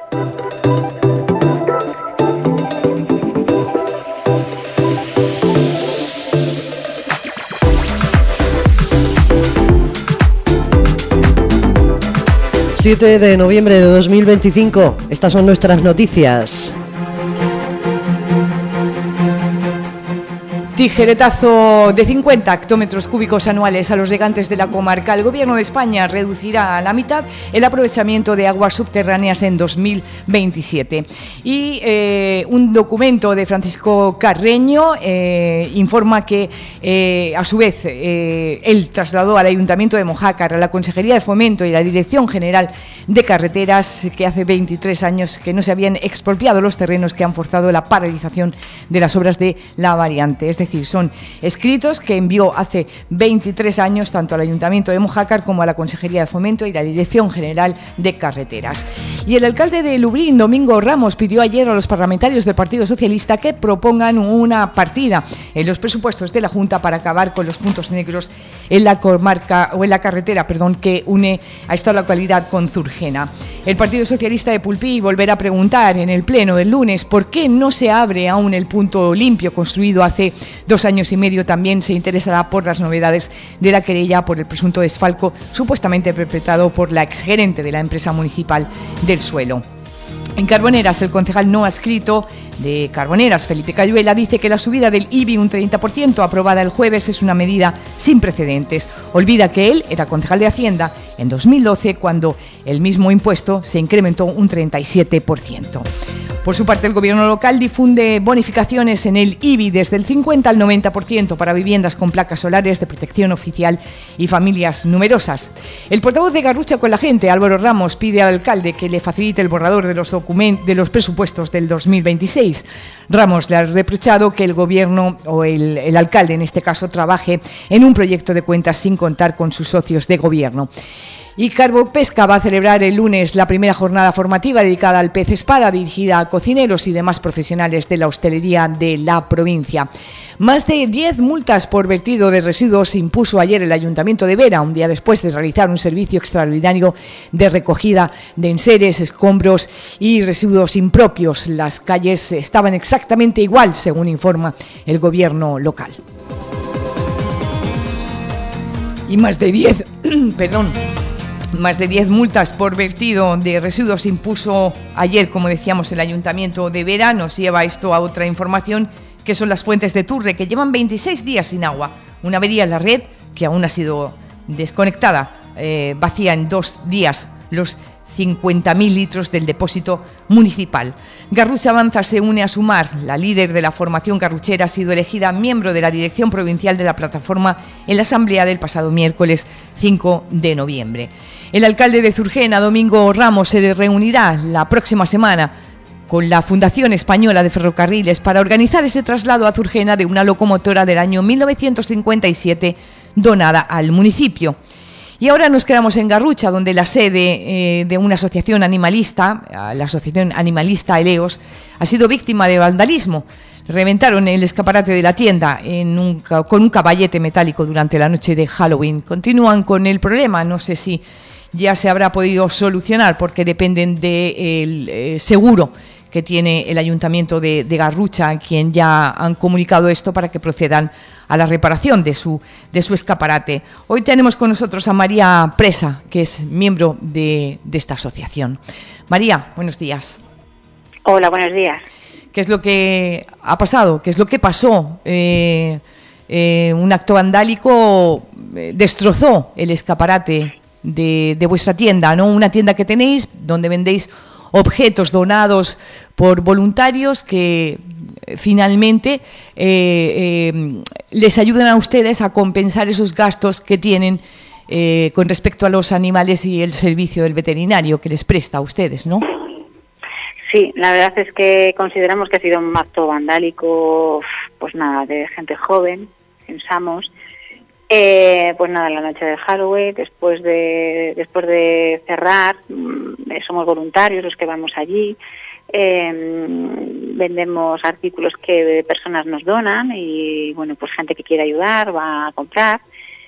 ...7 de noviembre de 2025. Estas son nuestras noticias. Tijeretazo de 50 hectómetros cúbicos anuales a los regantes de la comarca. El Gobierno de España reducirá a la mitad el aprovechamiento de aguas subterráneas en 2027. Y un documento de Francisco Carreño informa que, a su vez, él trasladó al Ayuntamiento de Mojácar, a la Consejería de Fomento y a la Dirección General de Carreteras, que hace 23 años que no se habían expropiado los terrenos que han forzado la paralización de las obras de la variante. Es decir, son escritos que envió hace 23 años tanto al Ayuntamiento de Mojácar como a la Consejería de Fomento y la Dirección General de Carreteras. Y el alcalde de Lubrión, Domingo Ramos, pidió ayer a los parlamentarios del Partido Socialista que propongan una partida en los presupuestos de la Junta para acabar con los puntos negros en la comarca o en la carretera, que une a esta localidad con Zurgena. El Partido Socialista de Pulpí volverá a preguntar en el pleno del lunes por qué no se abre aún el punto limpio construido hace 2 años y medio. También se interesará por las novedades de la querella por el presunto desfalco supuestamente perpetrado por la exgerente de la empresa municipal del suelo. En Carboneras, el concejal no adscrito de Carboneras, Felipe Cayuela, dice que la subida del IBI un 30% aprobada el jueves es una medida sin precedentes. Olvida que él era concejal de Hacienda en 2012, cuando el mismo impuesto se incrementó un 37%. Por su parte, el Gobierno local difunde bonificaciones en el IBI desde el 50 al 90% para viviendas con placas solares de protección oficial y familias numerosas. El portavoz de Garrucha con la Gente, Álvaro Ramos, pide al alcalde que le facilite el borrador de los presupuestos del 2026. Ramos le ha reprochado que el Gobierno, o el alcalde en este caso, trabaje en un proyecto de cuentas sin contar con sus socios de Gobierno. Y Carbopesca va a celebrar el lunes la primera jornada formativa dedicada al pez espada, dirigida a cocineros y demás profesionales de la hostelería de la provincia. Más de 10 multas por vertido de residuos impuso ayer el Ayuntamiento de Vera, un día después de realizar un servicio extraordinario de recogida de enseres, escombros y residuos impropios. Las calles estaban exactamente igual, según informa el Gobierno local. Y más de 10 multas por vertido de residuos impuso ayer, como decíamos, el Ayuntamiento de Vera. Nos lleva esto a otra información, que son las fuentes de Turre, que llevan 26 días sin agua. Una avería en la red que aún desconectada, vacía en 2 días los 50.000 litros del depósito municipal. Garrucha Avanza se une a Sumar. La líder de la formación garruchera ha sido elegida miembro de la dirección provincial de la plataforma en la asamblea del pasado miércoles 5 de noviembre. El alcalde de Zurgena, Domingo Ramos, se reunirá la próxima semana con la Fundación Española de Ferrocarriles para organizar ese traslado a Zurgena de una locomotora del año 1957 donada al municipio. Y ahora nos quedamos en Garrucha, donde la sede de una asociación animalista, la Asociación Animalista Eleos, ha sido víctima de vandalismo. Reventaron el escaparate de la tienda con un caballete metálico durante la noche de Halloween. Continúan con el problema, no sé si ya se habrá podido solucionar porque dependen del seguro que tiene el Ayuntamiento de Garrucha, quien ya han comunicado esto para que procedan a la reparación de su escaparate. Hoy tenemos con nosotros a María Presa, que es miembro de esta asociación. María, buenos días. Hola, buenos días. ¿Qué es lo que ha pasado? ¿Qué es lo que pasó? Un acto vandálico destrozó el escaparate de vuestra tienda, ¿no? Una tienda que tenéis donde vendéis objetos donados por voluntarios que finalmente les ayudan a ustedes a compensar esos gastos que tienen con respecto a los animales y el servicio del veterinario que les presta a ustedes, ¿no? Sí, la verdad es que consideramos que ha sido un acto vandálico, pues nada, de gente joven, pensamos. Pues nada, la noche de Halloween, después de cerrar, somos voluntarios los que vamos allí, vendemos artículos que personas nos donan y bueno, pues gente que quiere ayudar va a comprar.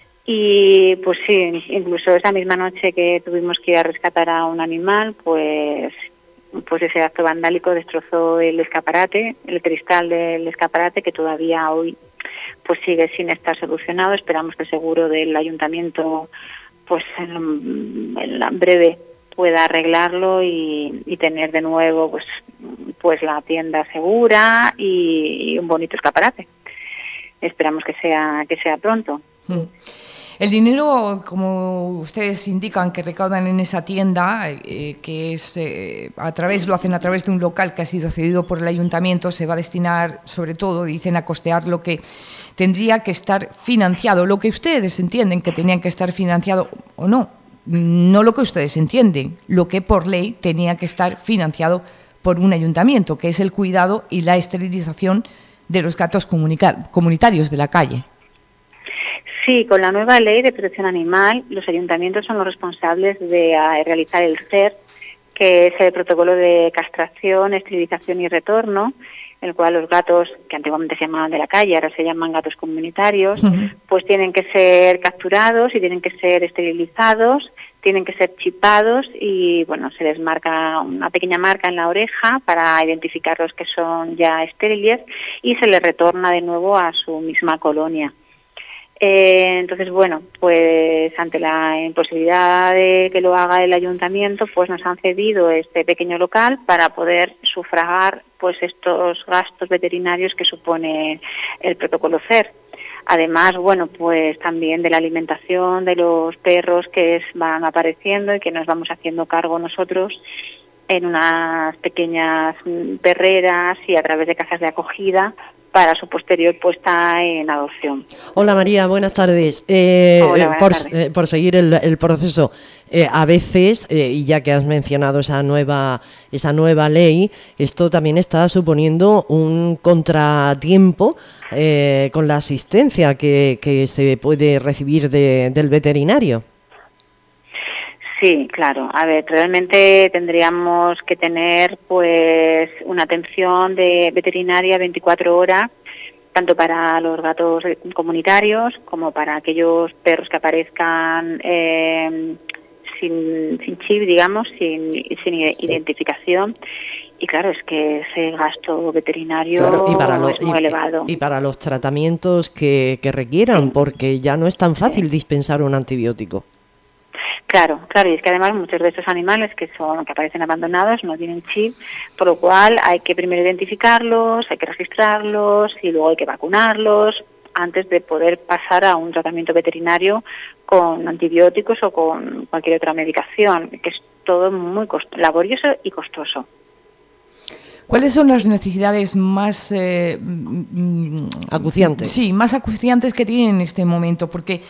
Y pues sí, incluso esa misma noche que tuvimos que ir a rescatar a un animal, pues ese acto vandálico destrozó el escaparate, el cristal del escaparate, que todavía hoy pues sigue sin estar solucionado. Esperamos que el seguro del ayuntamiento pues en breve pueda arreglarlo y tener de nuevo pues la tienda segura y un bonito escaparate. Esperamos que sea pronto. El dinero, como ustedes indican, que recaudan en esa tienda, que es lo hacen a través de un local que ha sido cedido por el ayuntamiento, se va a destinar, sobre todo, dicen, a costear lo que tendría que estar financiado, lo que ustedes entienden que tenían que estar financiado o no lo que ustedes entienden, lo que por ley tenía que estar financiado por un ayuntamiento, que es el cuidado y la esterilización de los gatos comunitarios de la calle. Sí, con la nueva ley de protección animal, los ayuntamientos son los responsables de realizar el CER, que es el protocolo de castración, esterilización y retorno, en el cual los gatos, que antiguamente se llamaban de la calle, ahora se llaman gatos comunitarios, pues tienen que ser capturados y tienen que ser esterilizados, tienen que ser chipados y, bueno, se les marca una pequeña marca en la oreja para identificar los que son ya estériles y se les retorna de nuevo a su misma colonia. Entonces, bueno, pues ante la imposibilidad de que lo haga el ayuntamiento, pues nos han cedido este pequeño local para poder sufragar pues estos gastos veterinarios que supone el protocolo CER. Además, bueno, pues también de la alimentación de los perros que van apareciendo y que nos vamos haciendo cargo nosotros en unas pequeñas perreras y a través de casas de acogida para su posterior puesta en adopción. Hola María, buenas tardes. Hola, buenas tardes. Por seguir el proceso, a veces, y ya que has mencionado esa nueva ley, esto también está suponiendo un contratiempo con la asistencia que se puede recibir del veterinario. Sí, claro. A ver, realmente tendríamos que tener pues una atención de veterinaria 24 horas, tanto para los gatos comunitarios como para aquellos perros que aparezcan sin chip, digamos, sin identificación. Y claro, es que ese gasto veterinario es muy elevado. Y para los tratamientos que requieran, porque ya no es tan fácil dispensar un antibiótico. Claro, y es que además muchos de estos animales que aparecen abandonados no tienen chip, por lo cual hay que primero identificarlos, hay que registrarlos y luego hay que vacunarlos, antes de poder pasar a un tratamiento veterinario con antibióticos o con cualquier otra medicación, que es todo muy laborioso y costoso. ¿Cuáles son las necesidades más acuciantes? Sí, más acuciantes que tienen en este momento, porque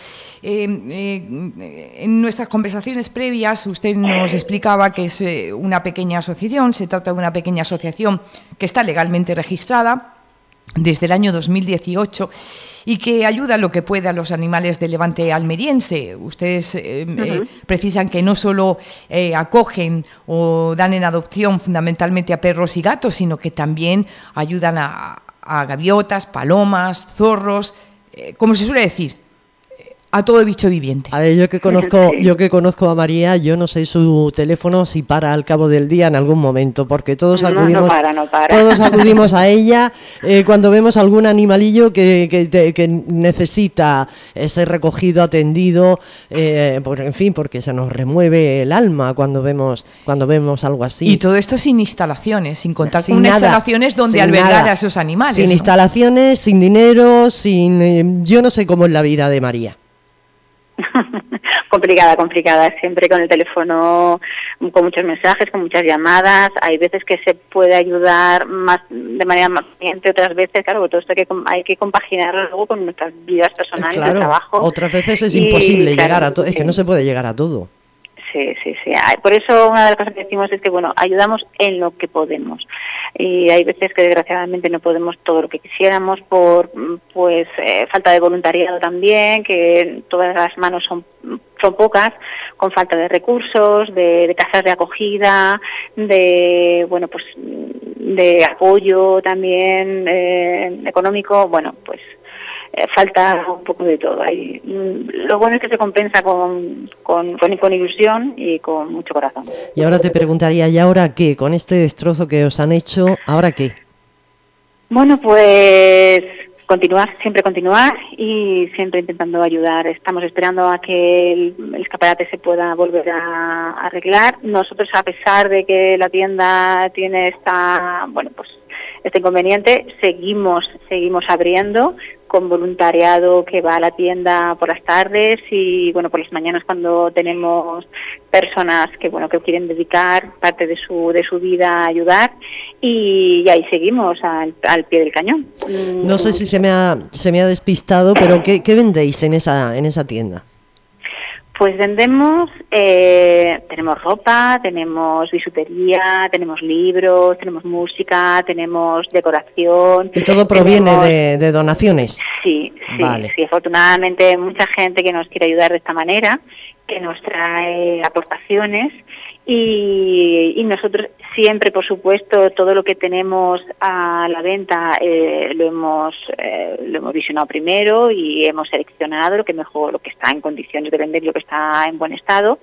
en nuestras conversaciones previas usted nos explicaba que es una pequeña asociación, se trata de una pequeña asociación que está legalmente registrada desde el año 2018 y que ayuda lo que puede a los animales del Levante almeriense. Ustedes precisan que no solo acogen o dan en adopción fundamentalmente a perros y gatos, sino que también ayudan a gaviotas, palomas, zorros, como se suele decir, a todo bicho viviente. A ver, yo que conozco a María, yo no sé su teléfono si para al cabo del día en algún momento, porque todos acudimos, no para. Todos acudimos a ella cuando vemos algún animalillo que necesita ser recogido, atendido, porque se nos remueve el alma cuando vemos algo así. Y todo esto sin instalaciones, sin contar con instalaciones donde albergar a esos animales. Sin instalaciones, sin dinero, yo no sé cómo es la vida de María. Complicada, siempre con el teléfono, con muchos mensajes, con muchas llamadas. Hay veces que se puede ayudar de manera más eficiente, otras veces, claro, todo esto hay que compaginarlo luego con nuestras vidas personales, de trabajo. Otras veces es imposible llegar a todo, es que no se puede llegar a todo. Sí. Por eso una de las cosas que decimos es que, ayudamos en lo que podemos. Y hay veces que desgraciadamente no podemos todo lo que quisiéramos por falta de voluntariado también, que todas las manos son pocas, con falta de recursos, de casas de acogida, de apoyo también económico, falta un poco de todo. Lo bueno es que se compensa con ilusión y con mucho corazón. Y ahora te preguntaría, ¿y ahora qué? Con este destrozo que os han hecho, ¿ahora qué? Bueno, pues siempre continuar y siempre intentando ayudar. Estamos esperando a que el escaparate se pueda volver a arreglar. Nosotros, a pesar de que la tienda tiene este inconveniente, seguimos abriendo con voluntariado que va a la tienda por las tardes y por las mañanas cuando tenemos personas que quieren dedicar parte de su vida a ayudar, y ahí seguimos al pie del cañón. No sé si se me ha despistado, pero ¿qué vendéis en esa tienda? Pues vendemos, tenemos ropa, tenemos bisutería, tenemos libros, tenemos música, tenemos decoración. ¿Y todo proviene de donaciones? Sí, vale. Sí, afortunadamente hay mucha gente que nos quiere ayudar de esta manera, que nos trae aportaciones y nosotros siempre, por supuesto, todo lo que tenemos a la venta lo hemos visionado primero y hemos seleccionado lo que está en condiciones de vender, lo que está en buen estado.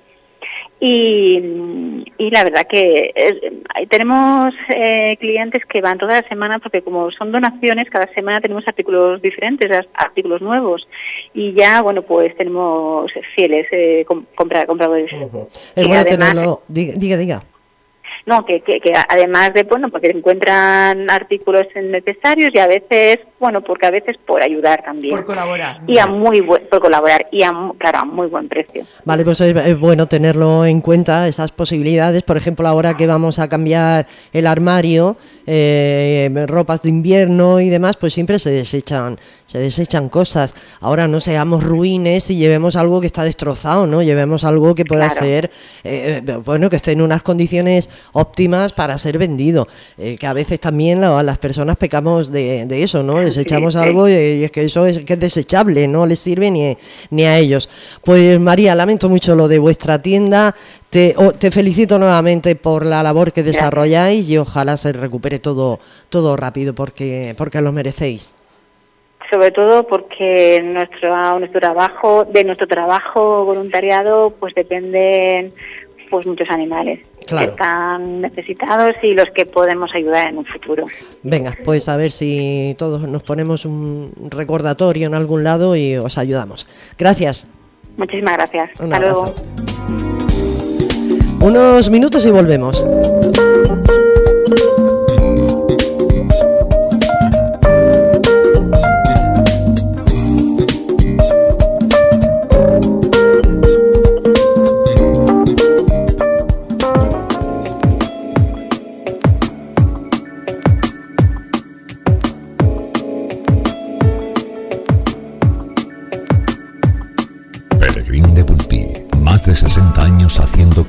Y la verdad que tenemos clientes que van toda la semana, porque como son donaciones, cada semana tenemos artículos diferentes, artículos nuevos, y ya tenemos fieles compradores. Es bueno tenerlo. Diga. No, que además de, porque encuentran artículos necesarios y a veces, porque a veces por ayudar también. Por colaborar. Y por colaborar y a muy buen precio. Vale, pues es bueno tenerlo en cuenta, esas posibilidades. Por ejemplo, ahora que vamos a cambiar el armario, ropas de invierno y demás, pues siempre se desechan cosas. Ahora no seamos ruines y llevemos algo que está destrozado, ¿no? Llevemos algo que pueda ser, que esté en unas condiciones óptimas para ser vendido. Que a veces también las personas pecamos de eso, ¿no? Desechamos algo y es que eso es desechable, no les sirve ni a ellos. Pues María, lamento mucho lo de vuestra tienda. Te felicito nuevamente por la labor que desarrolláis y ojalá se recupere todo rápido porque lo merecéis. Sobre todo porque de nuestro trabajo voluntariado pues dependen muchos animales que están necesitados y los que podemos ayudar en un futuro. Venga, pues a ver si todos nos ponemos un recordatorio en algún lado y os ayudamos. Gracias. Muchísimas gracias. Hasta luego. Unos minutos y volvemos.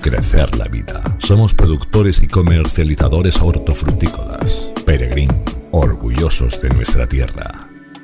crecer la vida. Somos productores y comercializadores hortofrutícolas. Peregrín, orgullosos de nuestra tierra.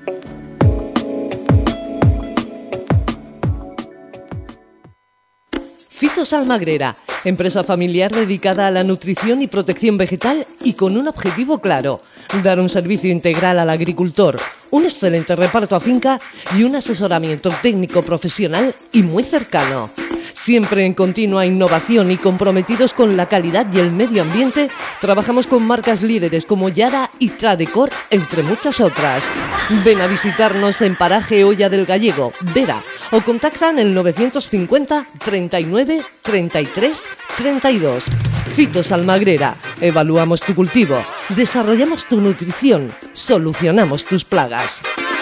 Fitos Almagrera, empresa familiar dedicada a la nutrición y protección vegetal y con un objetivo claro: dar un servicio integral al agricultor, un excelente reparto a finca y un asesoramiento técnico profesional y muy cercano. Siempre en continua innovación y comprometidos con la calidad y el medio ambiente, trabajamos con marcas líderes como Yara y Tradecor, entre muchas otras. Ven a visitarnos en Paraje Olla del Gallego, Vera, o contactan el 950 39 33 32. Fitos Almagrera, evaluamos tu cultivo, desarrollamos tu nutrición, solucionamos tus plagas.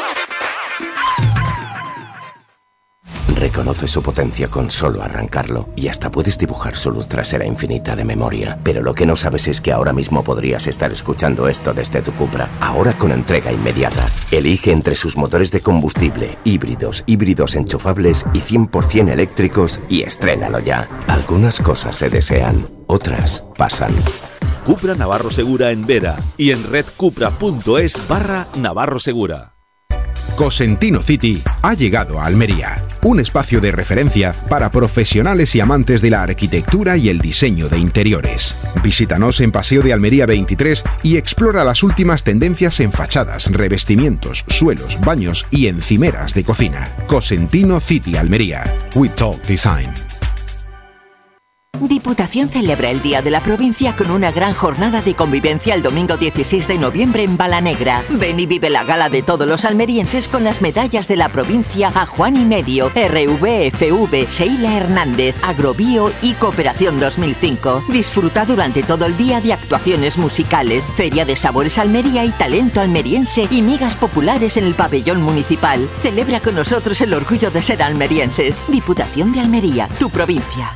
Reconoce su potencia con solo arrancarlo y hasta puedes dibujar su luz trasera infinita de memoria. Pero lo que no sabes es que ahora mismo podrías estar escuchando esto desde tu Cupra, ahora con entrega inmediata. Elige entre sus motores de combustible, híbridos enchufables y 100% eléctricos y estrénalo ya. Algunas cosas se desean, otras pasan. Cupra Navarro Segura en Vera y en redcupra.es/Navarro Segura. Cosentino City ha llegado a Almería, un espacio de referencia para profesionales y amantes de la arquitectura y el diseño de interiores. Visítanos en Paseo de Almería 23 y explora las últimas tendencias en fachadas, revestimientos, suelos, baños y encimeras de cocina. Cosentino City Almería. We Talk Design. Diputación celebra el Día de la Provincia con una gran jornada de convivencia el domingo 16 de noviembre en Balanegra. Ven y vive la gala de todos los almerienses con las medallas de la provincia a Juan y Medio, RVFV, Sheila Hernández, Agrobio y Cooperación 2005. Disfruta durante todo el día de actuaciones musicales, feria de sabores Almería y talento almeriense y migas populares en el pabellón municipal. Celebra con nosotros el orgullo de ser almerienses. Diputación de Almería, tu provincia.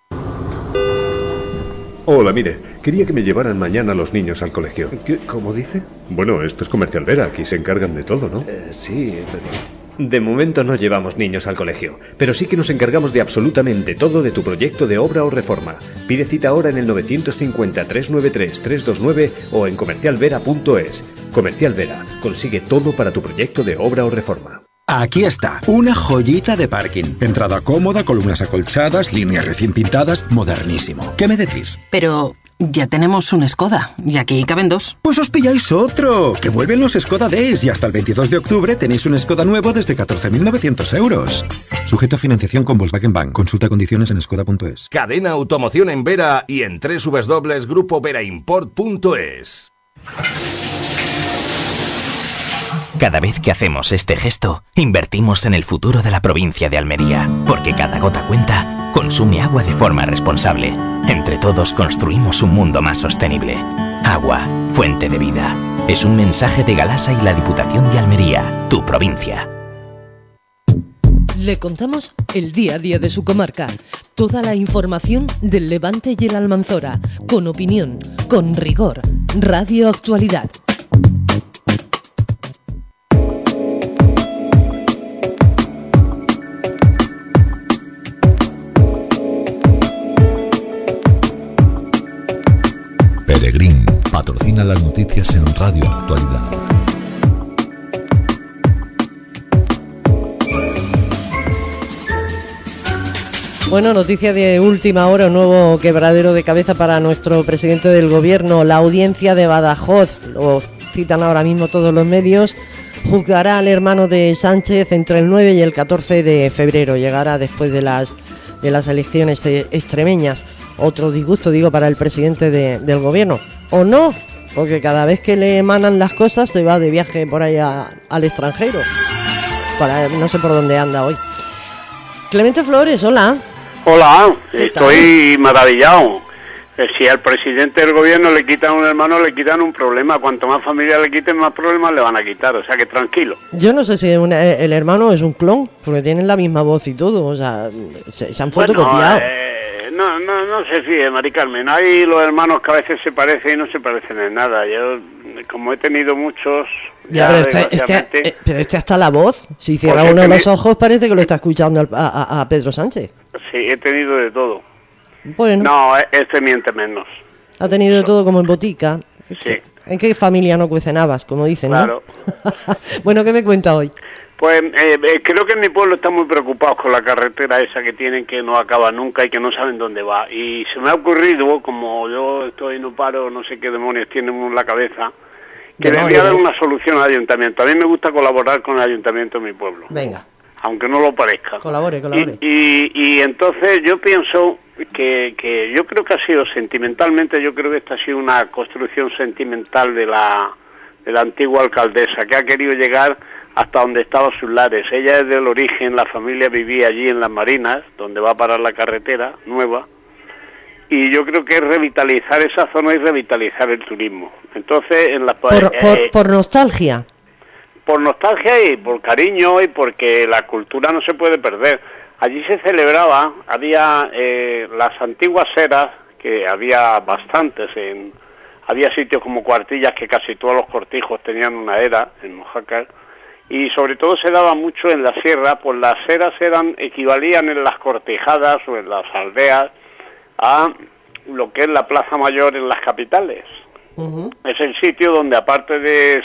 Hola, mire, quería que me llevaran mañana los niños al colegio. ¿Cómo dice? Bueno, esto es Comercial Vera, aquí se encargan de todo, ¿no? Sí, pero... De momento no llevamos niños al colegio, pero sí que nos encargamos de absolutamente todo de tu proyecto de obra o reforma. Pide cita ahora en el 950-393-329 o en comercialvera.es. Comercial Vera, consigue todo para tu proyecto de obra o reforma. Aquí está, una joyita de parking. Entrada cómoda, columnas acolchadas, líneas recién pintadas, modernísimo. ¿Qué me decís? Pero ya tenemos un Skoda y aquí caben dos. Pues os pilláis otro, que vuelven los Skoda Days y hasta el 22 de octubre tenéis un Skoda nuevo desde 14.900 euros. Sujeto a financiación con Volkswagen Bank. Consulta condiciones en skoda.es. Cadena Automoción en Vera y en www.grupoveraimport.es. Cada vez que hacemos este gesto, invertimos en el futuro de la provincia de Almería, porque cada gota cuenta, consume agua de forma responsable. Entre todos construimos un mundo más sostenible. Agua, fuente de vida. Es un mensaje de Galasa y la Diputación de Almería, tu provincia. Le contamos el día a día de su comarca, toda la información del Levante y el Almanzora, con opinión, con rigor. Radio Actualidad. Peregrín patrocina las noticias en Radio Actualidad. Bueno, noticia de última hora, un nuevo quebradero de cabeza para nuestro presidente del gobierno. La audiencia de Badajoz, lo citan ahora mismo todos los medios, juzgará al hermano de Sánchez entre el 9 y el 14 de febrero. Llegará después de las elecciones extremeñas. Otro disgusto, digo, para el presidente del gobierno. ¿O no? Porque cada vez que le emanan las cosas se va de viaje por ahí al extranjero. No sé por dónde anda hoy. Clemente Flores, hola. Hola, estoy maravillado. Si al presidente del gobierno le quitan un hermano, le quitan un problema. Cuanto más familia le quiten, más problemas le van a quitar. O sea que tranquilo. Yo no sé si el hermano es un clon, porque tienen la misma voz y todo. O sea, se han fotocopiado. No se fíe, Mari Carmen. Hay los hermanos que a veces se parecen y no se parecen en nada. Yo, como he tenido muchos... Ya, pero este hasta la voz. Si cierra uno de los ojos parece que lo está escuchando a Pedro Sánchez. Sí, he tenido de todo. Bueno. No, este miente menos. Ha tenido de todo como en botica. Sí. ¿En qué familia no cuecen habas, como dicen, Claro. ¿no? Bueno, ¿qué me cuenta hoy? Pues creo que en mi pueblo están muy preocupados con la carretera esa que tienen, que no acaba nunca y que no saben dónde va. Y se me ha ocurrido, como yo estoy no paro, no sé qué demonios tienen en la cabeza, que le voy a dar una solución al ayuntamiento. A mí me gusta colaborar con el ayuntamiento de mi pueblo. Venga. Aunque no lo parezca. Colabore. Y entonces yo pienso que yo creo que ha sido sentimentalmente, yo creo que esta ha sido una construcción sentimental de la antigua alcaldesa, que ha querido llegar hasta donde estaban sus lares. Ella es del origen, la familia vivía allí en Las Marinas, donde va a parar la carretera nueva, y yo creo que es revitalizar esa zona y revitalizar el turismo. Entonces, en las por nostalgia. Por nostalgia y por cariño y porque la cultura no se puede perder. Allí se celebraba, había las antiguas eras, que había bastantes, había sitios como Cuartillas que casi todos los cortijos tenían una era, en Mojácar, y sobre todo se daba mucho en la sierra, pues las eras equivalían en las cortijadas o en las aldeas a lo que es la Plaza Mayor en las capitales. Es el sitio donde, aparte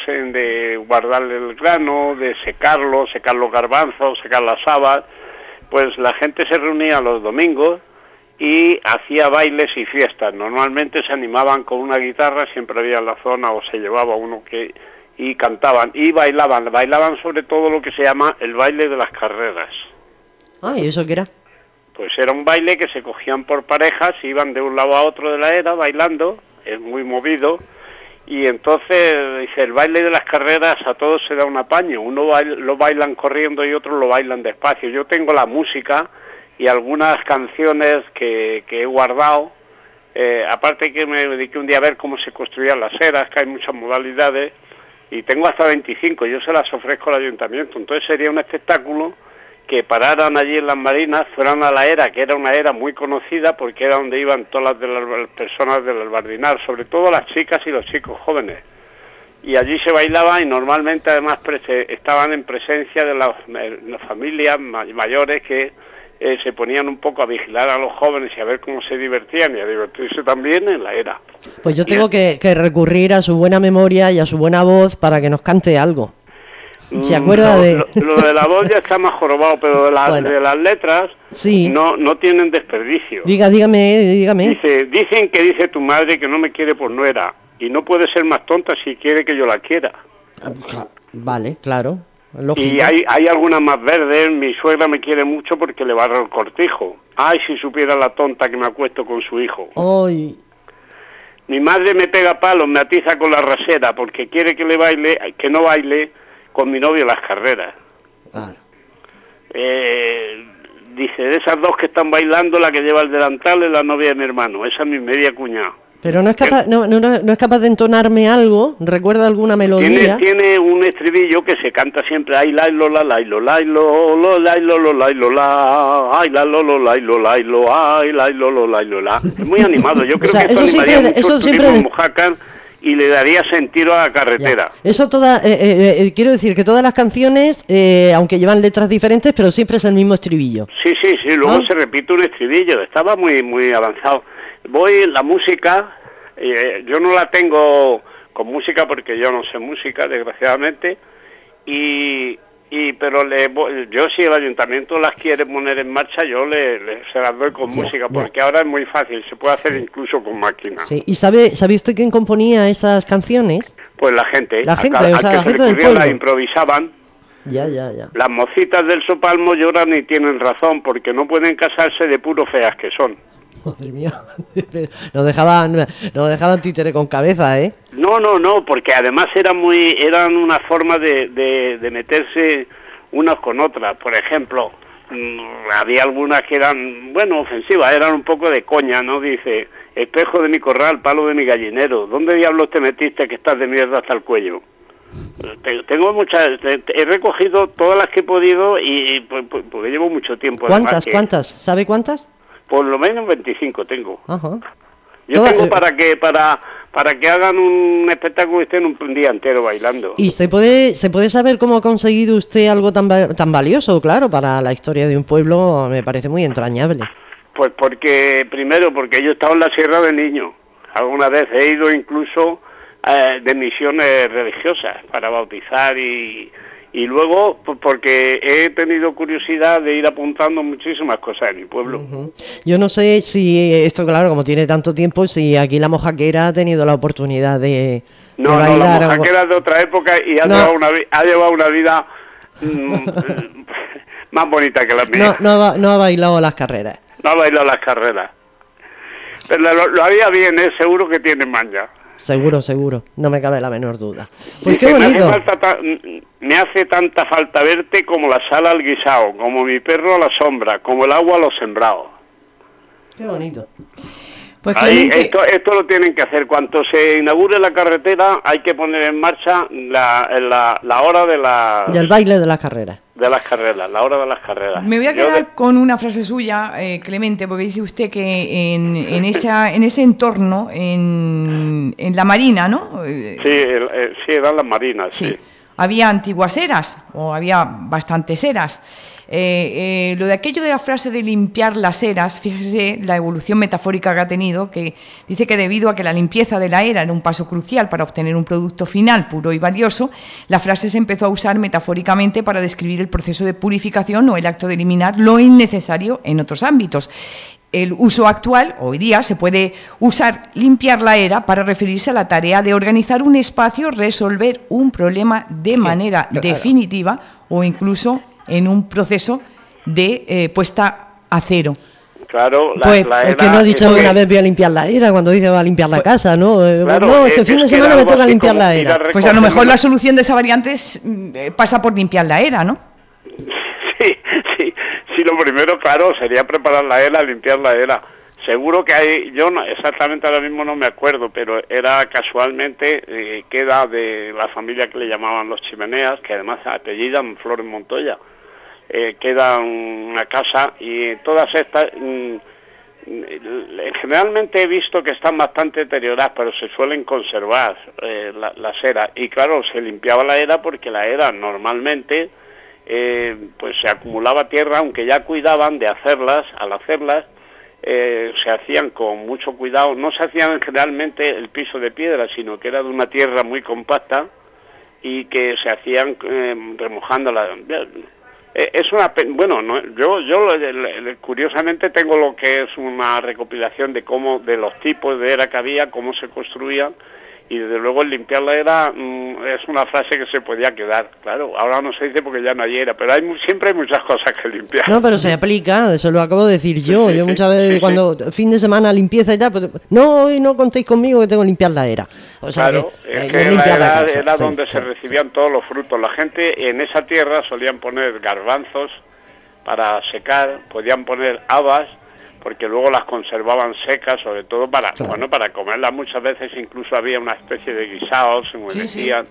de guardar el grano, de secar los garbanzos, secar las habas, pues la gente se reunía los domingos y hacía bailes y fiestas. Normalmente se animaban con una guitarra, siempre había en la zona, o se llevaba uno y cantaban y bailaban sobre todo lo que se llama el baile de las carreras. Ah, ¿y eso qué era? Pues era un baile que se cogían por parejas, iban de un lado a otro de la era bailando, es muy movido, y entonces dice, el baile de las carreras a todos se da un apaño, lo bailan corriendo y otros lo bailan despacio. Yo tengo la música y algunas canciones que he guardado, aparte que me dediqué un día a ver cómo se construían las eras, que hay muchas modalidades, y tengo hasta 25, yo se las ofrezco al ayuntamiento. Entonces sería un espectáculo que pararan allí en Las Marinas, fueran a la era, que era una era muy conocida porque era donde iban todas las personas del Albardinar, sobre todo las chicas y los chicos jóvenes. Y allí se bailaba y normalmente además estaban en presencia de las familias mayores que se ponían un poco a vigilar a los jóvenes y a ver cómo se divertían y a divertirse también en la era. Pues yo tengo que recurrir a su buena memoria y a su buena voz para que nos cante algo. ¿Se acuerda Lo de la voz ya está más jorobado, pero de las letras sí. no tienen desperdicio. Dígame. Dicen que dice tu madre que no me quiere por nuera, y no puede ser más tonta si quiere que yo la quiera. Vale, claro. Lógico. Y hay algunas más verdes. Mi suegra me quiere mucho porque le barro el cortijo. Ay, si supiera la tonta que me acuesto con su hijo. Ay. Mi madre me pega palos, me atiza con la rasera porque quiere que no baile con mi novio las carreras. Claro. Dice, de esas dos que están bailando, la que lleva el delantal es la novia de mi hermano, esa es mi media cuñada. Pero no es capaz, no es capaz de entonarme algo. ¿Recuerda alguna melodía? Tiene un estribillo que se canta siempre, ay la lola la lola lo la lola la ay la lola la lola ay la lola la lola. Es muy animado. Yo creo que eso animaría mucho el turismo en Mojácar y le daría sentido a la carretera. Ya. Eso quiero decir que todas las canciones, aunque llevan letras diferentes, pero siempre es el mismo estribillo. Sí, luego se repite un estribillo. Estaba muy avanzado. La música, yo no la tengo con música porque yo no sé música, desgraciadamente, pero yo si el ayuntamiento las quiere poner en marcha, yo se las doy con música, porque ahora es muy fácil, se puede hacer incluso con máquina. Sí. ¿Y sabe usted quién componía esas canciones? Pues la gente. La gente del pueblo. Las improvisaban. Ya. Las mocitas del Sopalmo lloran y tienen razón, porque no pueden casarse de puro feas que son. Madre mía, nos dejaban títere con cabeza, ¿eh? No, porque además eran una forma de meterse unas con otras. Por ejemplo, había algunas que eran, ofensivas, eran un poco de coña, ¿no? Dice, espejo de mi corral, palo de mi gallinero, ¿dónde diablos te metiste que estás de mierda hasta el cuello? Tengo muchas, he recogido todas las que he podido y porque llevo mucho tiempo. ¿Cuántas? ¿Sabe cuántas? Por lo menos 25 tengo. Ajá. Yo tengo para que hagan un espectáculo y estén un día entero bailando. ¿Y se puede saber cómo ha conseguido usted algo tan valioso? Claro, para la historia de un pueblo me parece muy entrañable. Pues primero porque yo he estado en la sierra de niño. Alguna vez he ido incluso de misiones religiosas para bautizar y luego pues porque he tenido curiosidad de ir apuntando muchísimas cosas en mi pueblo. Yo no sé si esto, claro, como tiene tanto tiempo, si aquí la mojaquera ha tenido la oportunidad de bailar. No, la mojaquera es de otra época y ha llevado una vida más bonita que la mía. No ha bailado las carreras. No ha bailado las carreras. Pero lo haría bien, seguro que tiene maña. Seguro, no me cabe la menor duda. Pues qué bonito. Me hace tanta falta verte como la sal al guisado, como mi perro a la sombra, como el agua a los sembrados. Qué bonito. Pues esto lo tienen que hacer. Cuando se inaugure la carretera hay que poner en marcha la hora de la... Y el baile de las carreras. De las carreras, la hora de las carreras. Me voy a quedar con una frase suya, Clemente, porque dice usted que en ese entorno, en la Marina, ¿no? Sí, eran las Marinas, sí. Había antiguas eras, o había bastantes eras. Lo de aquello de la frase de limpiar las eras, fíjese la evolución metafórica que ha tenido, que dice que debido a que la limpieza de la era era un paso crucial para obtener un producto final puro y valioso, la frase se empezó a usar metafóricamente para describir el proceso de purificación o el acto de eliminar lo innecesario en otros ámbitos. El uso actual, hoy día, se puede usar limpiar la era para referirse a la tarea de organizar un espacio, resolver un problema de manera definitiva o incluso en un proceso de puesta a cero. Claro, la era... Es que no ha dicho alguna vez voy a limpiar la era, cuando dice va a limpiar la casa, ¿no? Claro, no, este fin de semana me toca limpiar la era. Pues a lo mejor la solución de esa variante pasa por limpiar la era, ¿no? Sí, lo primero, claro, sería preparar la era, limpiar la era. Seguro que hay, yo no, exactamente ahora mismo no me acuerdo, pero era casualmente, queda de la familia que le llamaban los Chimeneas, que además apellidan Flores Montoya, queda una casa y todas estas, generalmente he visto que están bastante deterioradas, pero se suelen conservar las eras. Y claro, se limpiaba la era porque la era normalmente... pues se acumulaba tierra, aunque ya cuidaban de hacerlas, al hacerlas se hacían con mucho cuidado, no se hacían generalmente el piso de piedra, sino que era de una tierra muy compacta y que se hacían remojándola. Es una bueno, no, yo curiosamente tengo lo que es una recopilación de los tipos de era que había, cómo se construían. Y desde luego el limpiar la era es una frase que se podía quedar, claro, ahora no se dice porque ya no hay era, pero siempre hay muchas cosas que limpiar. No, pero se aplica, eso lo acabo de decir yo, muchas veces cuando fin de semana limpieza y tal, pues, no, hoy no contéis conmigo que tengo que limpiar la era. O sea, claro, es que la era era donde se recibían todos los frutos, la gente en esa tierra solían poner garbanzos para secar, podían poner habas, porque luego las conservaban secas, sobre todo para comerlas muchas veces, incluso había una especie de guisados, se decían,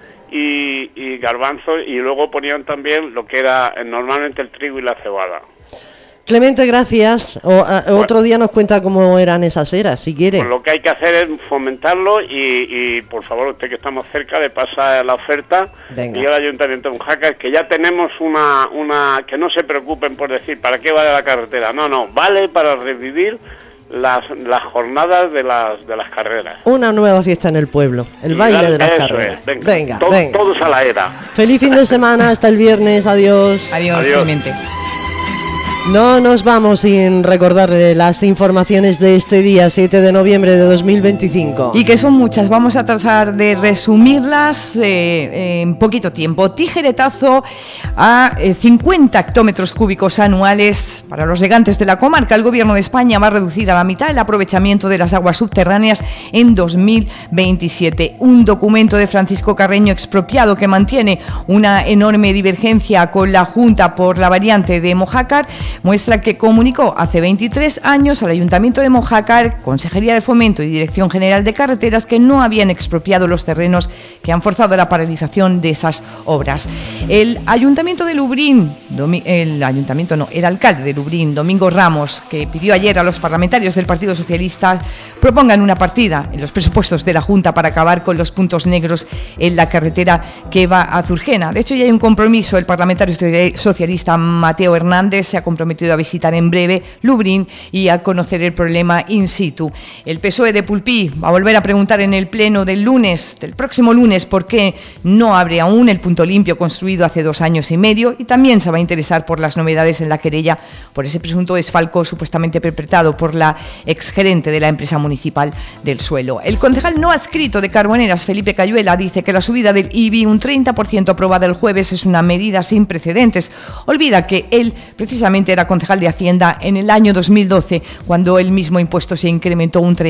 y garbanzos, y luego ponían también lo que era normalmente el trigo y la cebada. Clemente, gracias. Otro día nos cuenta cómo eran esas eras, si quiere. Pues lo que hay que hacer es fomentarlo y por favor, usted que estamos cerca, le pasa la oferta. Venga. Y el Ayuntamiento de Mojácar, que ya tenemos una que no se preocupen por decir, ¿para qué vale la carretera? No, vale para revivir las jornadas de las carreras. Una nueva fiesta en el pueblo, el baile de las carreras. Venga. Todos a la era. Feliz fin de semana, hasta el viernes, adiós. Adiós. Clemente. No nos vamos sin recordarle las informaciones de este día, 7 de noviembre de 2025. Y que son muchas, vamos a tratar de resumirlas en poquito tiempo. Tijeretazo a 50 hectómetros cúbicos anuales para los regantes de la comarca. El Gobierno de España va a reducir a la mitad el aprovechamiento de las aguas subterráneas en 2027. Un documento de Francisco Carreño expropiado que mantiene una enorme divergencia con la Junta por la variante de Mojácar muestra que comunicó hace 23 años al Ayuntamiento de Mojácar, Consejería de Fomento y Dirección General de Carreteras que no habían expropiado los terrenos que han forzado la paralización de esas obras. El Ayuntamiento de Lubrión, el alcalde de Lubrión, Domingo Ramos, que pidió ayer a los parlamentarios del Partido Socialista propongan una partida en los presupuestos de la Junta para acabar con los puntos negros en la carretera que va a Zurgena. De hecho, ya hay un compromiso. El parlamentario socialista Mateo Hernández se ha comprometido comprometido a visitar en breve Lublin y a conocer el problema in situ. El PSOE de Pulpí va a volver a preguntar en el pleno del próximo lunes, por qué no abre aún el punto limpio construido hace 2 años y medio, y también se va a interesar por las novedades en la querella por ese presunto desfalco supuestamente perpetrado por la exgerente de la empresa municipal del suelo. El concejal no adscrito de Carboneras, Felipe Cayuela, dice que la subida del IBI un 30% aprobada el jueves es una medida sin precedentes. Olvida que él precisamente era concejal de Hacienda en el año 2012, cuando el mismo impuesto se incrementó un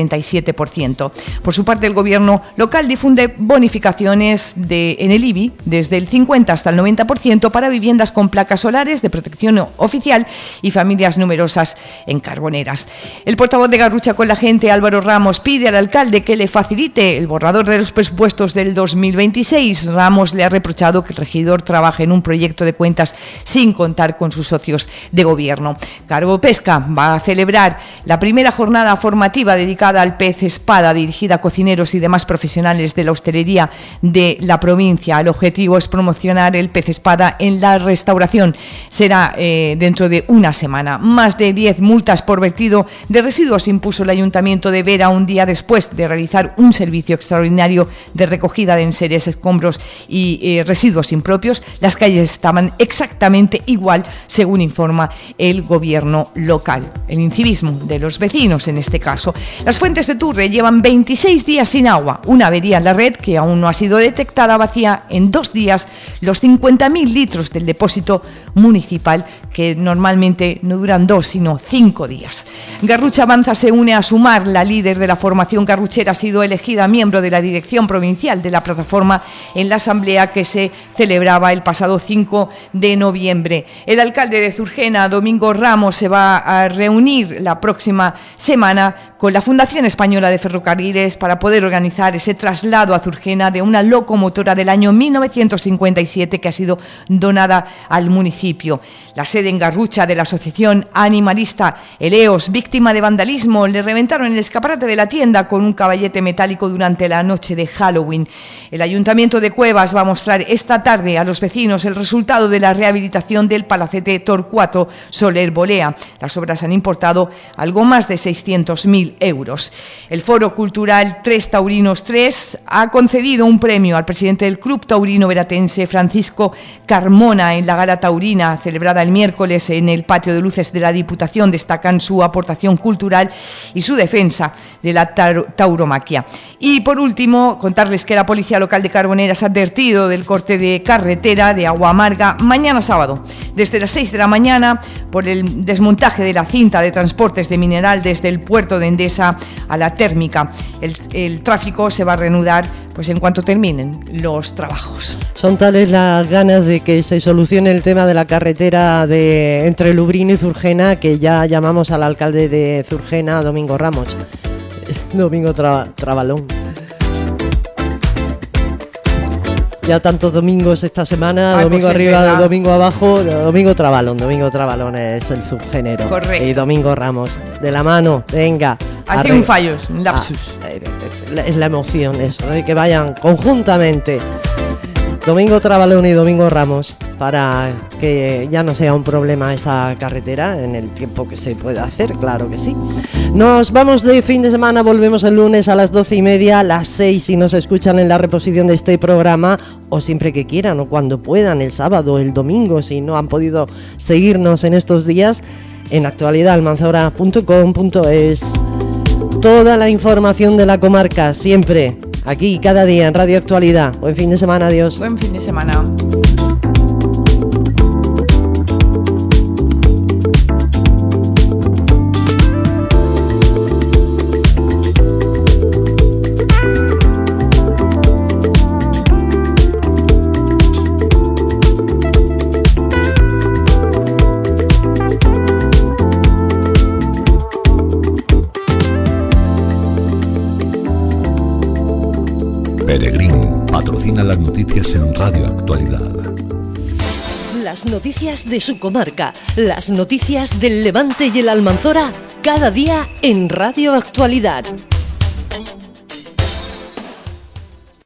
37%. Por su parte, el gobierno local difunde bonificaciones en el IBI desde el 50 hasta el 90% para viviendas con placas solares de protección oficial y familias numerosas en Carboneras. El portavoz de Garrucha con la Gente, Álvaro Ramos, pide al alcalde que le facilite el borrador de los presupuestos del 2026. Ramos le ha reprochado que el regidor trabaje en un proyecto de cuentas sin contar con sus socios de gobierno. Cargo Pesca va a celebrar la primera jornada formativa dedicada al pez espada, dirigida a cocineros y demás profesionales de la hostelería de la provincia. El objetivo es promocionar el pez espada en la restauración. Será dentro de una semana. Más de 10 multas por vertido de residuos impuso el Ayuntamiento de Vera un día después de realizar un servicio extraordinario de recogida de enseres, escombros y residuos impropios. Las calles estaban exactamente igual, según informa el gobierno local. El incivismo de los vecinos en este caso. Las Fuentes de Turre llevan 26 días sin agua. Una avería en la red que aún no ha sido detectada vacía en 2 días los 50.000 litros del depósito municipal, que normalmente no duran 2 sino 5 días. Garrucha Avanza se une a Sumar. La líder de la formación garruchera ha sido elegida miembro de la dirección provincial de la plataforma en la asamblea que se celebraba el pasado 5 de noviembre. El alcalde de Zurgena, Domingo Ramos, se va a reunir la próxima semana con la Fundación Española de Ferrocarriles para poder organizar ese traslado a Zurgena de una locomotora del año 1957 que ha sido donada al municipio. La sede en Garrucha de la asociación animalista Eleos, víctima de vandalismo, le reventaron el escaparate de la tienda con un caballete metálico durante la noche de Halloween. El Ayuntamiento de Cuevas va a mostrar esta tarde a los vecinos el resultado de la rehabilitación del palacete Torcuato Soler Bolea. Las obras han importado algo más de 600.000 euros. El Foro Cultural 3 Taurinos 3 ha concedido un premio al presidente del Club Taurino Veratense, Francisco Carmona, en la gala taurina celebrada el miércoles en el patio de luces de la Diputación. Destacan su aportación cultural y su defensa de la tauromaquia. Y por último, contarles que la Policía Local de Carboneras ha advertido del corte de carretera de Agua Amarga mañana sábado, desde las 6 de la mañana, por el desmontaje de la cinta de transportes de mineral desde el puerto de Endesa a la térmica. El tráfico se va a reanudar pues en cuanto terminen los trabajos. Son tales las ganas de que se solucione el tema de la carretera entre Lublin y Zurgena, que ya llamamos al alcalde de Zurgena, Domingo Ramos. Domingo Trabalón. Ya tantos domingos esta semana, Ay, domingo pues arriba, verdad. Domingo abajo, Domingo Trabalón es el subgénero. Correcto. Y Domingo Ramos, de la mano, venga. Ha sido un fallo, un lapsus. Es la emoción eso, de que vayan conjuntamente Domingo Trabalón y Domingo Ramos, para que ya no sea un problema esa carretera en el tiempo que se pueda hacer, claro que sí. Nos vamos de fin de semana, volvemos el lunes a las 12:30, las 6 si nos escuchan en la reposición de este programa, o siempre que quieran, o cuando puedan, el sábado, el domingo, si no han podido seguirnos en estos días, en actualidadalmanzora.com.es. Toda la información de la comarca, siempre, aquí, cada día, en Radio Actualidad. Buen fin de semana, adiós. Buen fin de semana. Peregrín patrocina las noticias en Radio Actualidad. Las noticias de su comarca, las noticias del Levante y el Almanzora, cada día en Radio Actualidad.